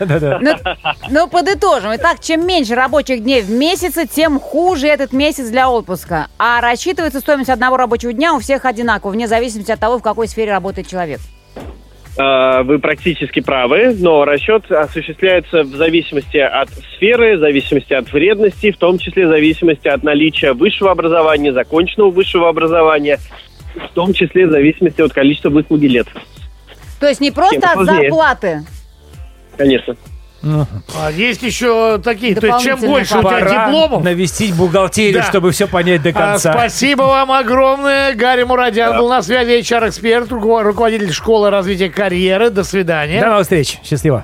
Ну, подытожим. Итак, чем меньше рабочих дней в месяце, тем хуже этот месяц для отпуска. А рассчитывается стоимость одного рабочего дня у всех одинаково, вне зависимости от того, в какой сфере работает человек. Вы практически правы, но расчет осуществляется в зависимости от сферы, в зависимости от вредности, в том числе в зависимости от наличия высшего образования, законченного высшего образования, в том числе в зависимости от количества выслуги лет. То есть не просто от зарплаты? Конечно. А есть еще такие, то есть чем больше у тебя Пора дипломов... навестить бухгалтерию, Да. чтобы все понять до конца. Спасибо вам огромное. Гарри Мурадян был на связи, HR-эксперт, руководитель школы развития карьеры. До свидания. До новых встреч. Счастливо.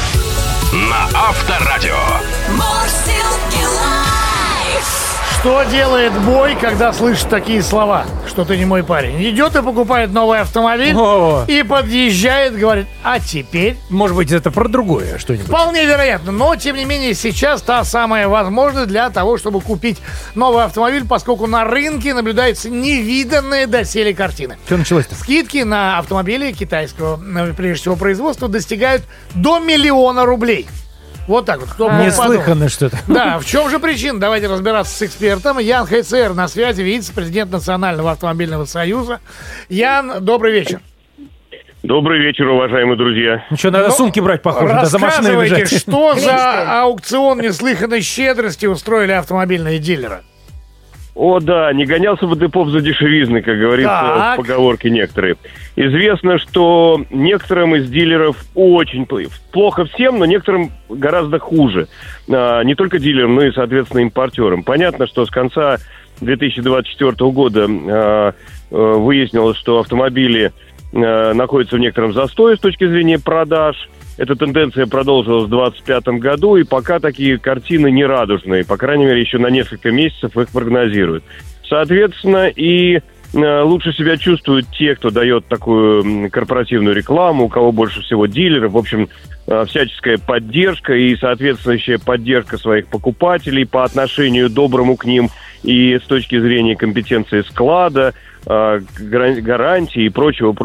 На Авторадио. Мурзилки лайф. Что делает бой, когда слышит такие слова? Что ты не мой парень. Идет и покупает новый автомобиль О. и подъезжает, говорит, а теперь... Может быть, это про другое что-нибудь. Вполне вероятно, но, тем не менее, сейчас та самая возможность для того, чтобы купить новый автомобиль, поскольку на рынке наблюдается невиданная доселе картина. Что началось-то? Скидки на автомобили китайского, прежде всего, производства достигают до 1 миллиона рублей. Вот так вот. Кто мог подумать? Неслыханно что-то. Да, в чем же причина? Давайте разбираться с экспертом. Ян Хайцер на связи, вице-президент Национального автомобильного союза. Ян, добрый вечер. Добрый вечер, уважаемые друзья. Ну что, надо сумки брать, похоже, да, за машиной Рассказывайте, бежать. что за аукцион неслыханной щедрости устроили автомобильные дилеры? О, да, не гонялся бы ты поп за дешевизной, как говорится Так. в поговорке некоторые. Известно, что некоторым из дилеров очень плохо всем, но некоторым гораздо хуже. Не только дилерам, но и, соответственно, импортерам. Понятно, что с конца 2024 года выяснилось, что автомобили находятся в некотором застое с точки зрения продаж. Эта тенденция продолжилась в 2025 году, и пока такие картины нерадужные. По крайней мере, еще на несколько месяцев их прогнозируют. Соответственно, и лучше себя чувствуют те, кто дает такую корпоративную рекламу, у кого больше всего дилеров. В общем, всяческая поддержка и соответствующая поддержка своих покупателей по отношению доброму к ним и с точки зрения компетенции склада, гарантии и прочего.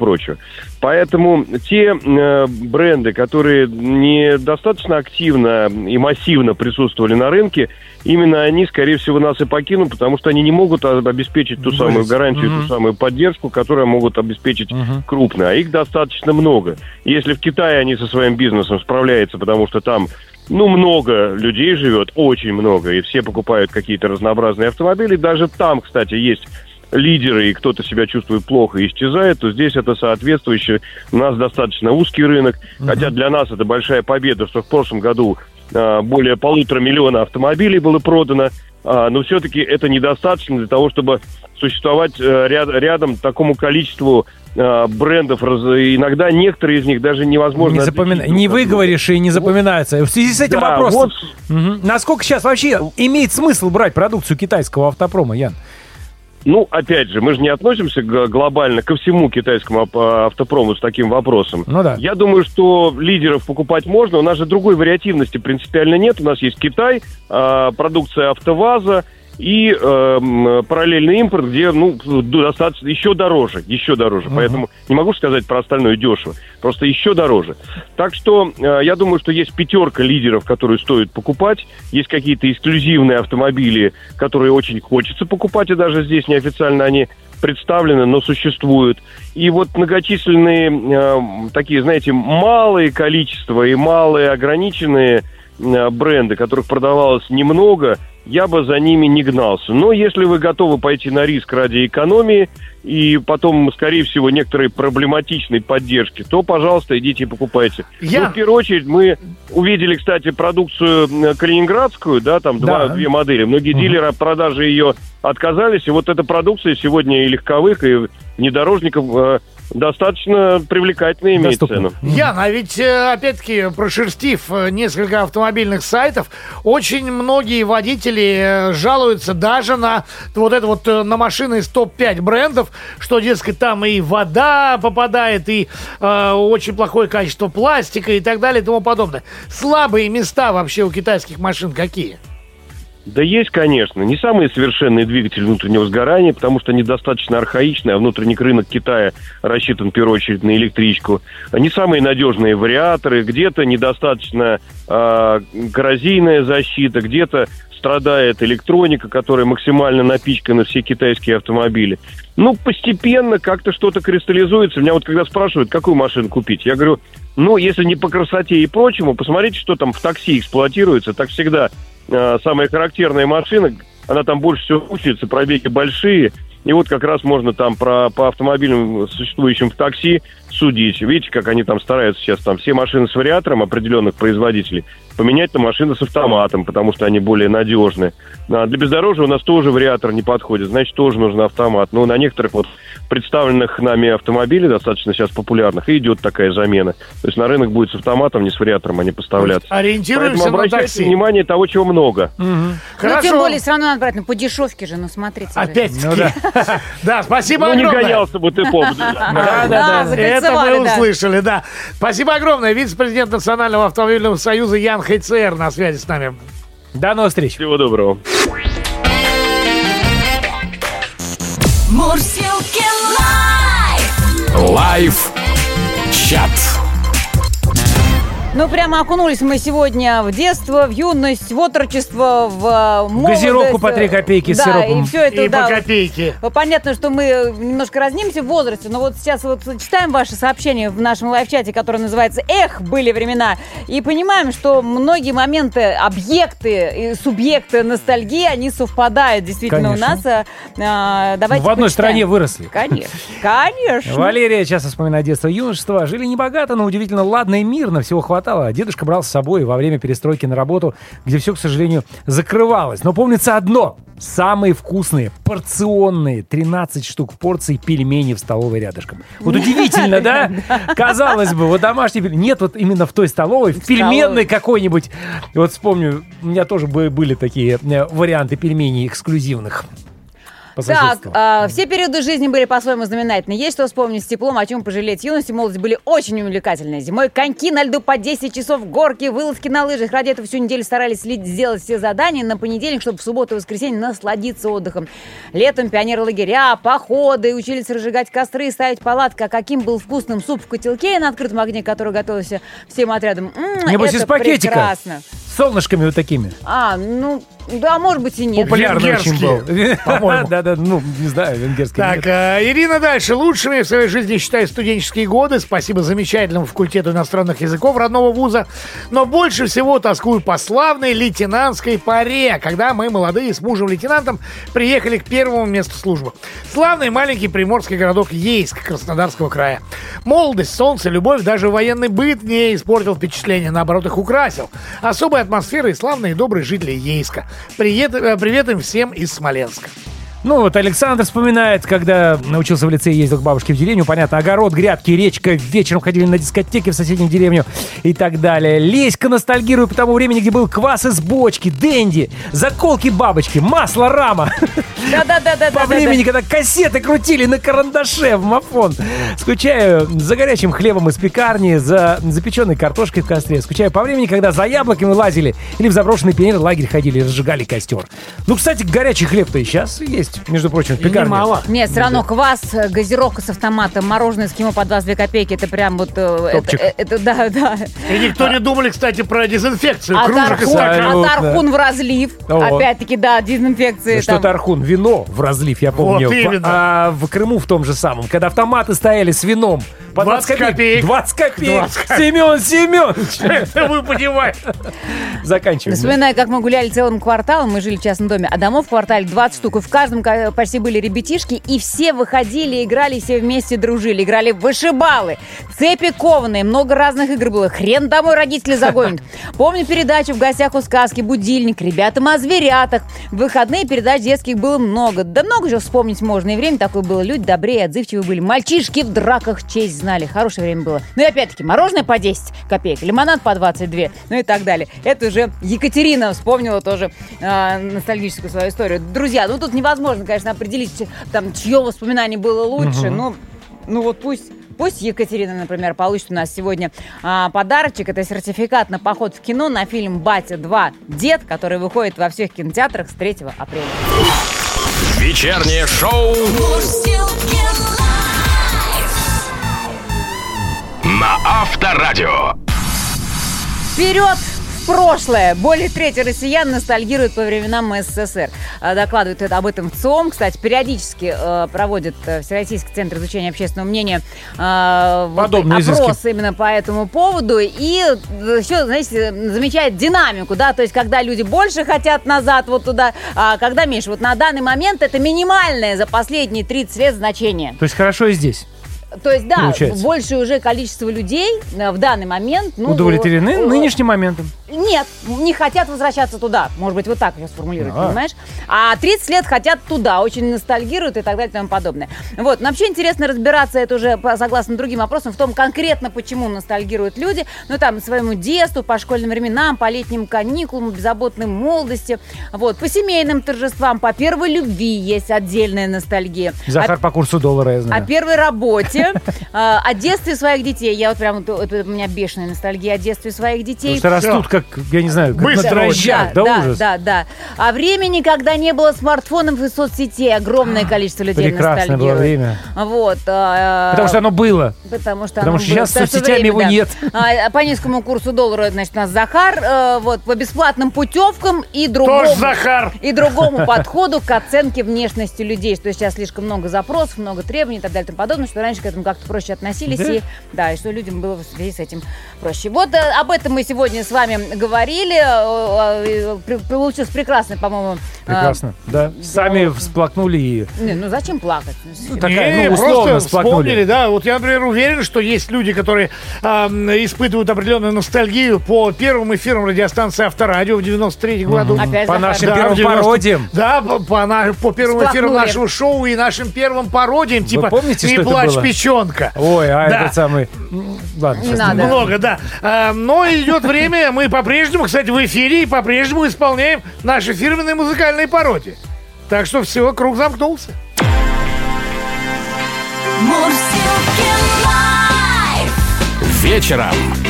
Поэтому те бренды, которые недостаточно активно и массивно присутствовали на рынке, именно они, скорее всего, нас и покинут, потому что они не могут обеспечить ту самую гарантию, ту самую поддержку, которую могут обеспечить крупные. А их достаточно много. Если в Китае они со своим бизнесом справляются, потому что там много людей живет, очень много, и все покупают какие-то разнообразные автомобили, даже там, кстати, есть лидеры, и кто-то себя чувствует плохо и исчезает, то здесь это соответствующе. У нас достаточно узкий рынок, хотя для нас это большая победа, что в прошлом году более 1,5 миллиона автомобилей было продано, но все-таки это недостаточно для того, чтобы существовать рядом такому количеству брендов. Иногда некоторые из них даже невозможно... Не выговоришь и не запоминается. В связи с этим вопросом, насколько сейчас вообще имеет смысл брать продукцию китайского автопрома, Ян? Опять же, мы же не относимся глобально ко всему китайскому автопрому с таким вопросом. Да. Я думаю, что лидеров покупать можно. У нас же другой вариативности принципиально нет. У нас есть Китай, продукция АвтоВАЗа и параллельный импорт, где, достаточно еще дороже. Поэтому не могу сказать про остальное дешево, просто еще дороже. Так что я думаю, что есть 5 лидеров, которые стоит покупать. Есть какие-то эксклюзивные автомобили, которые очень хочется покупать, и даже здесь неофициально они представлены, но существуют. И вот многочисленные такие, знаете, малые количества и малые ограниченные бренды, которых продавалось немного, я бы за ними не гнался. Но если вы готовы пойти на риск ради экономии и потом, скорее всего, некоторой проблематичной поддержки, то, пожалуйста, идите и покупайте. В первую очередь мы увидели, кстати, продукцию калининградскую, да, там две модели. Многие дилеры от продажи ее отказались, и вот эта продукция сегодня и легковых, и внедорожников достаточно привлекательно имеет цену. Ян, а ведь, опять-таки, прошерстив несколько автомобильных сайтов, очень многие водители жалуются даже на вот это вот, на машины из топ-5 брендов, что, дескать, там и вода попадает, и очень плохое качество пластика и так далее и тому подобное. Слабые места вообще у китайских машин какие? Да есть, конечно. Не самые совершенные двигатели внутреннего сгорания, потому что они достаточно архаичные, а внутренний рынок Китая рассчитан в первую очередь на электричку. Не самые надежные вариаторы, где-то недостаточно коррозийная защита, где-то страдает электроника, которая максимально напичкана все китайские автомобили. Постепенно как-то что-то кристаллизуется. Меня вот когда спрашивают, какую машину купить, я говорю, если не по красоте и прочему, посмотрите, что там в такси эксплуатируется. Так всегда самая характерная машина, она там больше всего учится, пробеги большие, и вот как раз можно там по автомобилям, существующим в такси, судить. Видите, как они там стараются сейчас, там все машины с вариатором определенных производителей поменять на машины с автоматом, потому что они более надежные. А для бездорожья у нас тоже вариатор не подходит, значит, тоже нужен автомат. Но на некоторых вот представленных нами автомобилей, достаточно сейчас популярных, и идет такая замена. То есть на рынок будет с автоматом, не с вариатором они поставляться. Ориентируемся Поэтому на такси. внимание того, чего много. Хорошо. Тем более, все равно надо брать, по дешевке же, смотрите. Опять-таки. Да, спасибо огромное. Не гонялся бы ты, помню. Да, это мы услышали, да. Спасибо огромное. Вице-президент Национального автомобильного союза Ян Хайцер на связи с нами. До новых встреч. Всего доброго. Мурзилки лайф. Лайф-чат. Прямо окунулись мы сегодня в детство, в юность, в отрочество, в молодость. Газировку по 3 копейки с сиропом. И все это, и по копейке. Понятно, что мы немножко разнимся в возрасте, но вот сейчас вот читаем ваши сообщения в нашем лайв-чате, который называется «Эх, были времена», и понимаем, что многие моменты, объекты и субъекты ностальгии, они совпадают действительно. Конечно. У нас. Давайте в одной почитаем. стране выросли. Конечно. Валерия часто вспоминает детство, юношество. Жили небогато, но удивительно ладно и мирно, всего хватало. Дедушка брал с собой во время перестройки на работу, где все, к сожалению, закрывалось. Но помнится одно. Самые вкусные, порционные, 13 штук порций пельменей в столовой рядышком. Вот удивительно, да? Казалось бы, вот домашние пельмени. Нет, вот именно в той столовой, в пельменной какой-нибудь. Вот вспомню, у меня тоже были такие варианты пельменей эксклюзивных. Так, все периоды жизни были по-своему знаменательны. Есть что вспомнить с теплом, о чем пожалеть. Юность и молодость были очень увлекательны. Зимой коньки на льду по 10 часов, горки, вылазки на лыжах. Ради этого всю неделю старались сделать все задания на понедельник, чтобы в субботу и воскресенье насладиться отдыхом. Летом пионерлагеря, походы, учились разжигать костры, ставить палатки. А каким был вкусным суп в котелке на открытом огне, который готовился всем отрядом. Небось, это из пакетика. Прекрасно. С солнышками вот такими. Да, может быть и нет. Популярный очень был. По-моему. Да, не знаю, венгерский. Так, Ирина дальше. Лучшими в своей жизни считаю студенческие годы. Спасибо замечательному факультету иностранных языков родного вуза. Но больше всего тоскую по славной лейтенантской паре, когда мы, молодые, с мужем-лейтенантом, приехали к первому месту службы. Славный маленький приморский городок Ейск Краснодарского края. Молодость, солнце, любовь, даже военный быт не испортил впечатление, наоборот, их украсил. Особая атмосфера и славные и добрые жители Ейска. Привет им всем из Смоленска. Ну, вот Александр вспоминает, когда научился в лицее, ездил к бабушке в деревню. Понятно, огород, грядки, речка. Вечером ходили на дискотеки в соседнюю деревню и так далее. Леська ностальгирует по тому времени, где был квас из бочки, денди, заколки бабочки, масло рама. Да-да-да. По времени, когда кассеты крутили на карандаше в мафон. Скучаю за горячим хлебом из пекарни, за запеченной картошкой в костре. Скучаю по времени, когда за яблоками лазили или в заброшенный пионер-лагерь ходили и разжигали костер. Ну, кстати, горячий хлеб-то и сейчас есть, между прочим, в пекарне. Немало. Нет, все равно квас, газировка с автоматом, мороженое эскимо по 22 копейки, это прям вот... Это да. И никто не думали, кстати, про дезинфекцию А кружек и тархун- стаканов. тархун в разлив. О. Опять-таки, да, дезинфекции. Что там. тархун? Вино в разлив, я помню. Вот именно. А в Крыму в том же самом, когда автоматы стояли с вином. По 20 копеек. 20 копеек. 20 копеек. Семенович. Это вы понимаете. Заканчиваем. Вспоминаю, как мы гуляли целым кварталом, мы жили в частном доме, а домов в квартале 20 штук, и в каждом почти были ребятишки, и все выходили, играли, все вместе дружили, играли в вышибалы, цепи кованые, много разных игр было, хрен домой родители загонят. Помню передачу «В гостях у сказки», «Будильник», «Ребятам о зверятах». В выходные передач детских было много, да много же вспомнить можно, и время такое было, люди добрее, отзывчивые были, мальчишки в драках честь знали, хорошее время было. Ну и опять-таки, мороженое по 10 копеек, лимонад по 22, ну и так далее. Это уже Екатерина вспомнила тоже ностальгическую свою историю. Друзья, ну тут невозможно, конечно, определить, там, чье воспоминание было лучше, но ну вот пусть Екатерина, например, получит у нас сегодня подарочек. Это сертификат на поход в кино на фильм «Батя 2. Дед», который выходит во всех кинотеатрах с 3 апреля. Вечернее шоу Мурзилки лайф. на Авторадио. Вперед! В прошлое. Более трети россиян ностальгируют по временам СССР. Докладывают об этом в ЦИОМ. Кстати, периодически проводит Всероссийский центр изучения общественного мнения Подобные опрос изыски. именно по этому поводу. И еще, знаете, замечает динамику, да, то есть когда люди больше хотят назад вот туда, а когда меньше. Вот на данный момент это минимальное за последние 30 лет значение. То есть хорошо и здесь. То есть, да, Получается. большее уже количество людей в данный момент... Ну, Удовлетворены нынешним моментом. Нет, не хотят возвращаться туда. Может быть, вот так я сформулирую, Да. понимаешь? А 30 лет хотят туда, очень ностальгируют и так далее и тому подобное. Вот. Но вообще интересно разбираться, это уже согласно другим опросам, в том конкретно, почему ностальгируют люди. Ну, там, своему детству, по школьным временам, по летним каникулам, беззаботной молодости. Вот. По семейным торжествам, по первой любви есть отдельная ностальгия. Захар по курсу доллара, я О знаю. первой работе, о детстве своих детей. Я вот прям, это у меня бешеная ностальгия о детстве своих детей. Потому что растут, как, я не знаю, как на Быстро дрожжах, да, ужас. Да. О времени, когда не было смартфонов и соцсетей, огромное количество людей Прекрасное было ностальгирует. время. Вот. Потому что оно было. Потому что Потому оно что было. сейчас с Потому что соцсетями время, его да. нет. По низкому курсу доллара, значит, у нас Захар. Вот, по бесплатным путевкам и другому, Тоже Захар. и другому подходу к оценке внешности людей. Что сейчас слишком много запросов, много требований и так далее и тому подобное, что раньше к этому как-то проще относились. Да? И, да, и что людям было в связи с этим проще. Вот об этом мы сегодня с вами говорили. Получилось прекрасно, по-моему. Прекрасно, да. Сами всплакнули и... Ну зачем плакать? Такая, Не, условно просто всплакнули. вспомнили, да. Вот я, например, уверен, что есть люди, которые испытывают определенную ностальгию по первым эфирам радиостанции Авторадио в 93 году. Опять По Захар. нашим Да, первым в 90 пародиям. Да, по первым эфирам Всплакнули. нашего шоу и нашим первым пародиям, типа помните, «Не что это плачь, было? печенка». Ой, а Да. этот самый... Ладно, Не сейчас надо. не буду. Много, да. Но идет время, мы по-прежнему, кстати, в эфире и по-прежнему исполняем наши фирменные музыкальные пародии. Так что все, круг замкнулся. Мурзилки лайф. Вечером.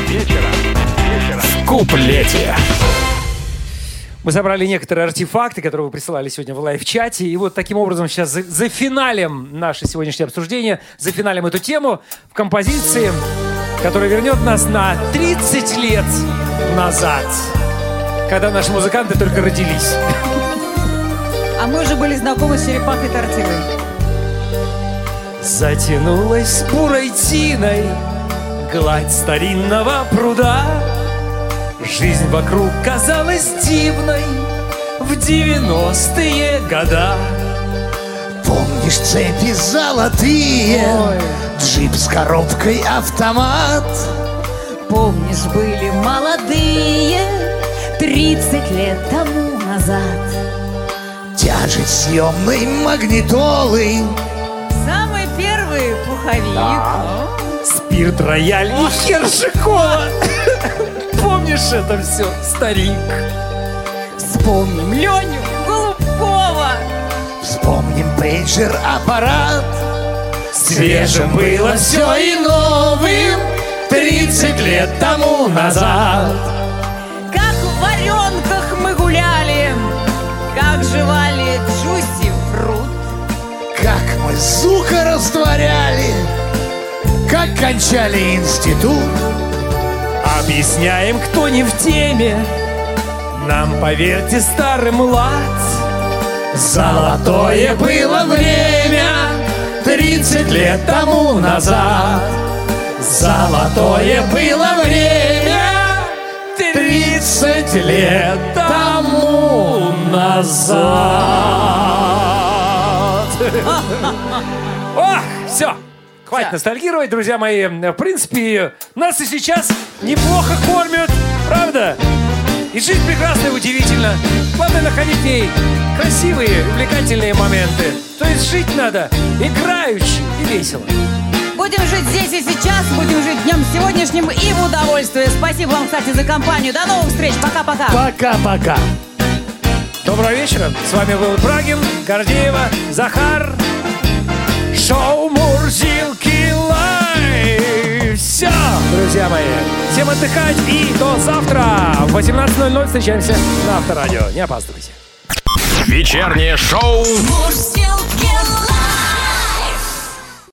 В куплете. Мы собрали некоторые артефакты, которые вы присылали сегодня в лайв-чате. И вот таким образом сейчас зафиналим наше сегодняшнее обсуждение, зафиналим эту тему в композиции, которая вернет нас на 30 лет назад, когда наши музыканты только родились. А мы уже были знакомы с черепахой Тортилой. Затянулась бурой тиной гладь старинного пруда. Жизнь вокруг казалась дивной в 90-е года. Помнишь цепи золотые, джип с коробкой автомат? Помнишь, были молодые 30 лет тому назад. тяжесть съемной магнитолы. Самый первый пуховик. Спирт, рояль и хершикола. Помнишь это все, старик? Вспомним Леню Голубкова. Вспомним пейджер-аппарат. Свежим было все и новым 30 лет тому назад. Как в варенках мы гуляли, как жевали джуси фрут. Как мы звука растворяли, как кончали институт. Объясняем, кто не в теме, нам, поверьте, старый млад. Золотое было время 30 лет тому назад. Золотое было время 30 лет тому назад. О, все. Хватит ностальгировать, друзья мои. В принципе, нас и сейчас неплохо кормят, правда? И жизнь прекрасна и удивительна. Главное находить в ней красивые, увлекательные моменты. То есть жить надо играюще и весело. Будем жить здесь и сейчас, будем жить днем сегодняшним и в удовольствие. Спасибо вам, кстати, за компанию. До новых встреч. Пока-пока. Пока-пока. Доброго вечера. С вами был Брагин, Гордеева, Захар. Шоу Мурзилки Лайв. Все, друзья мои. Всем отдыхать и до завтра. В 18:00 встречаемся на Авторадио. Не опаздывайте. Вечернее шоу Мурзилки Лайв.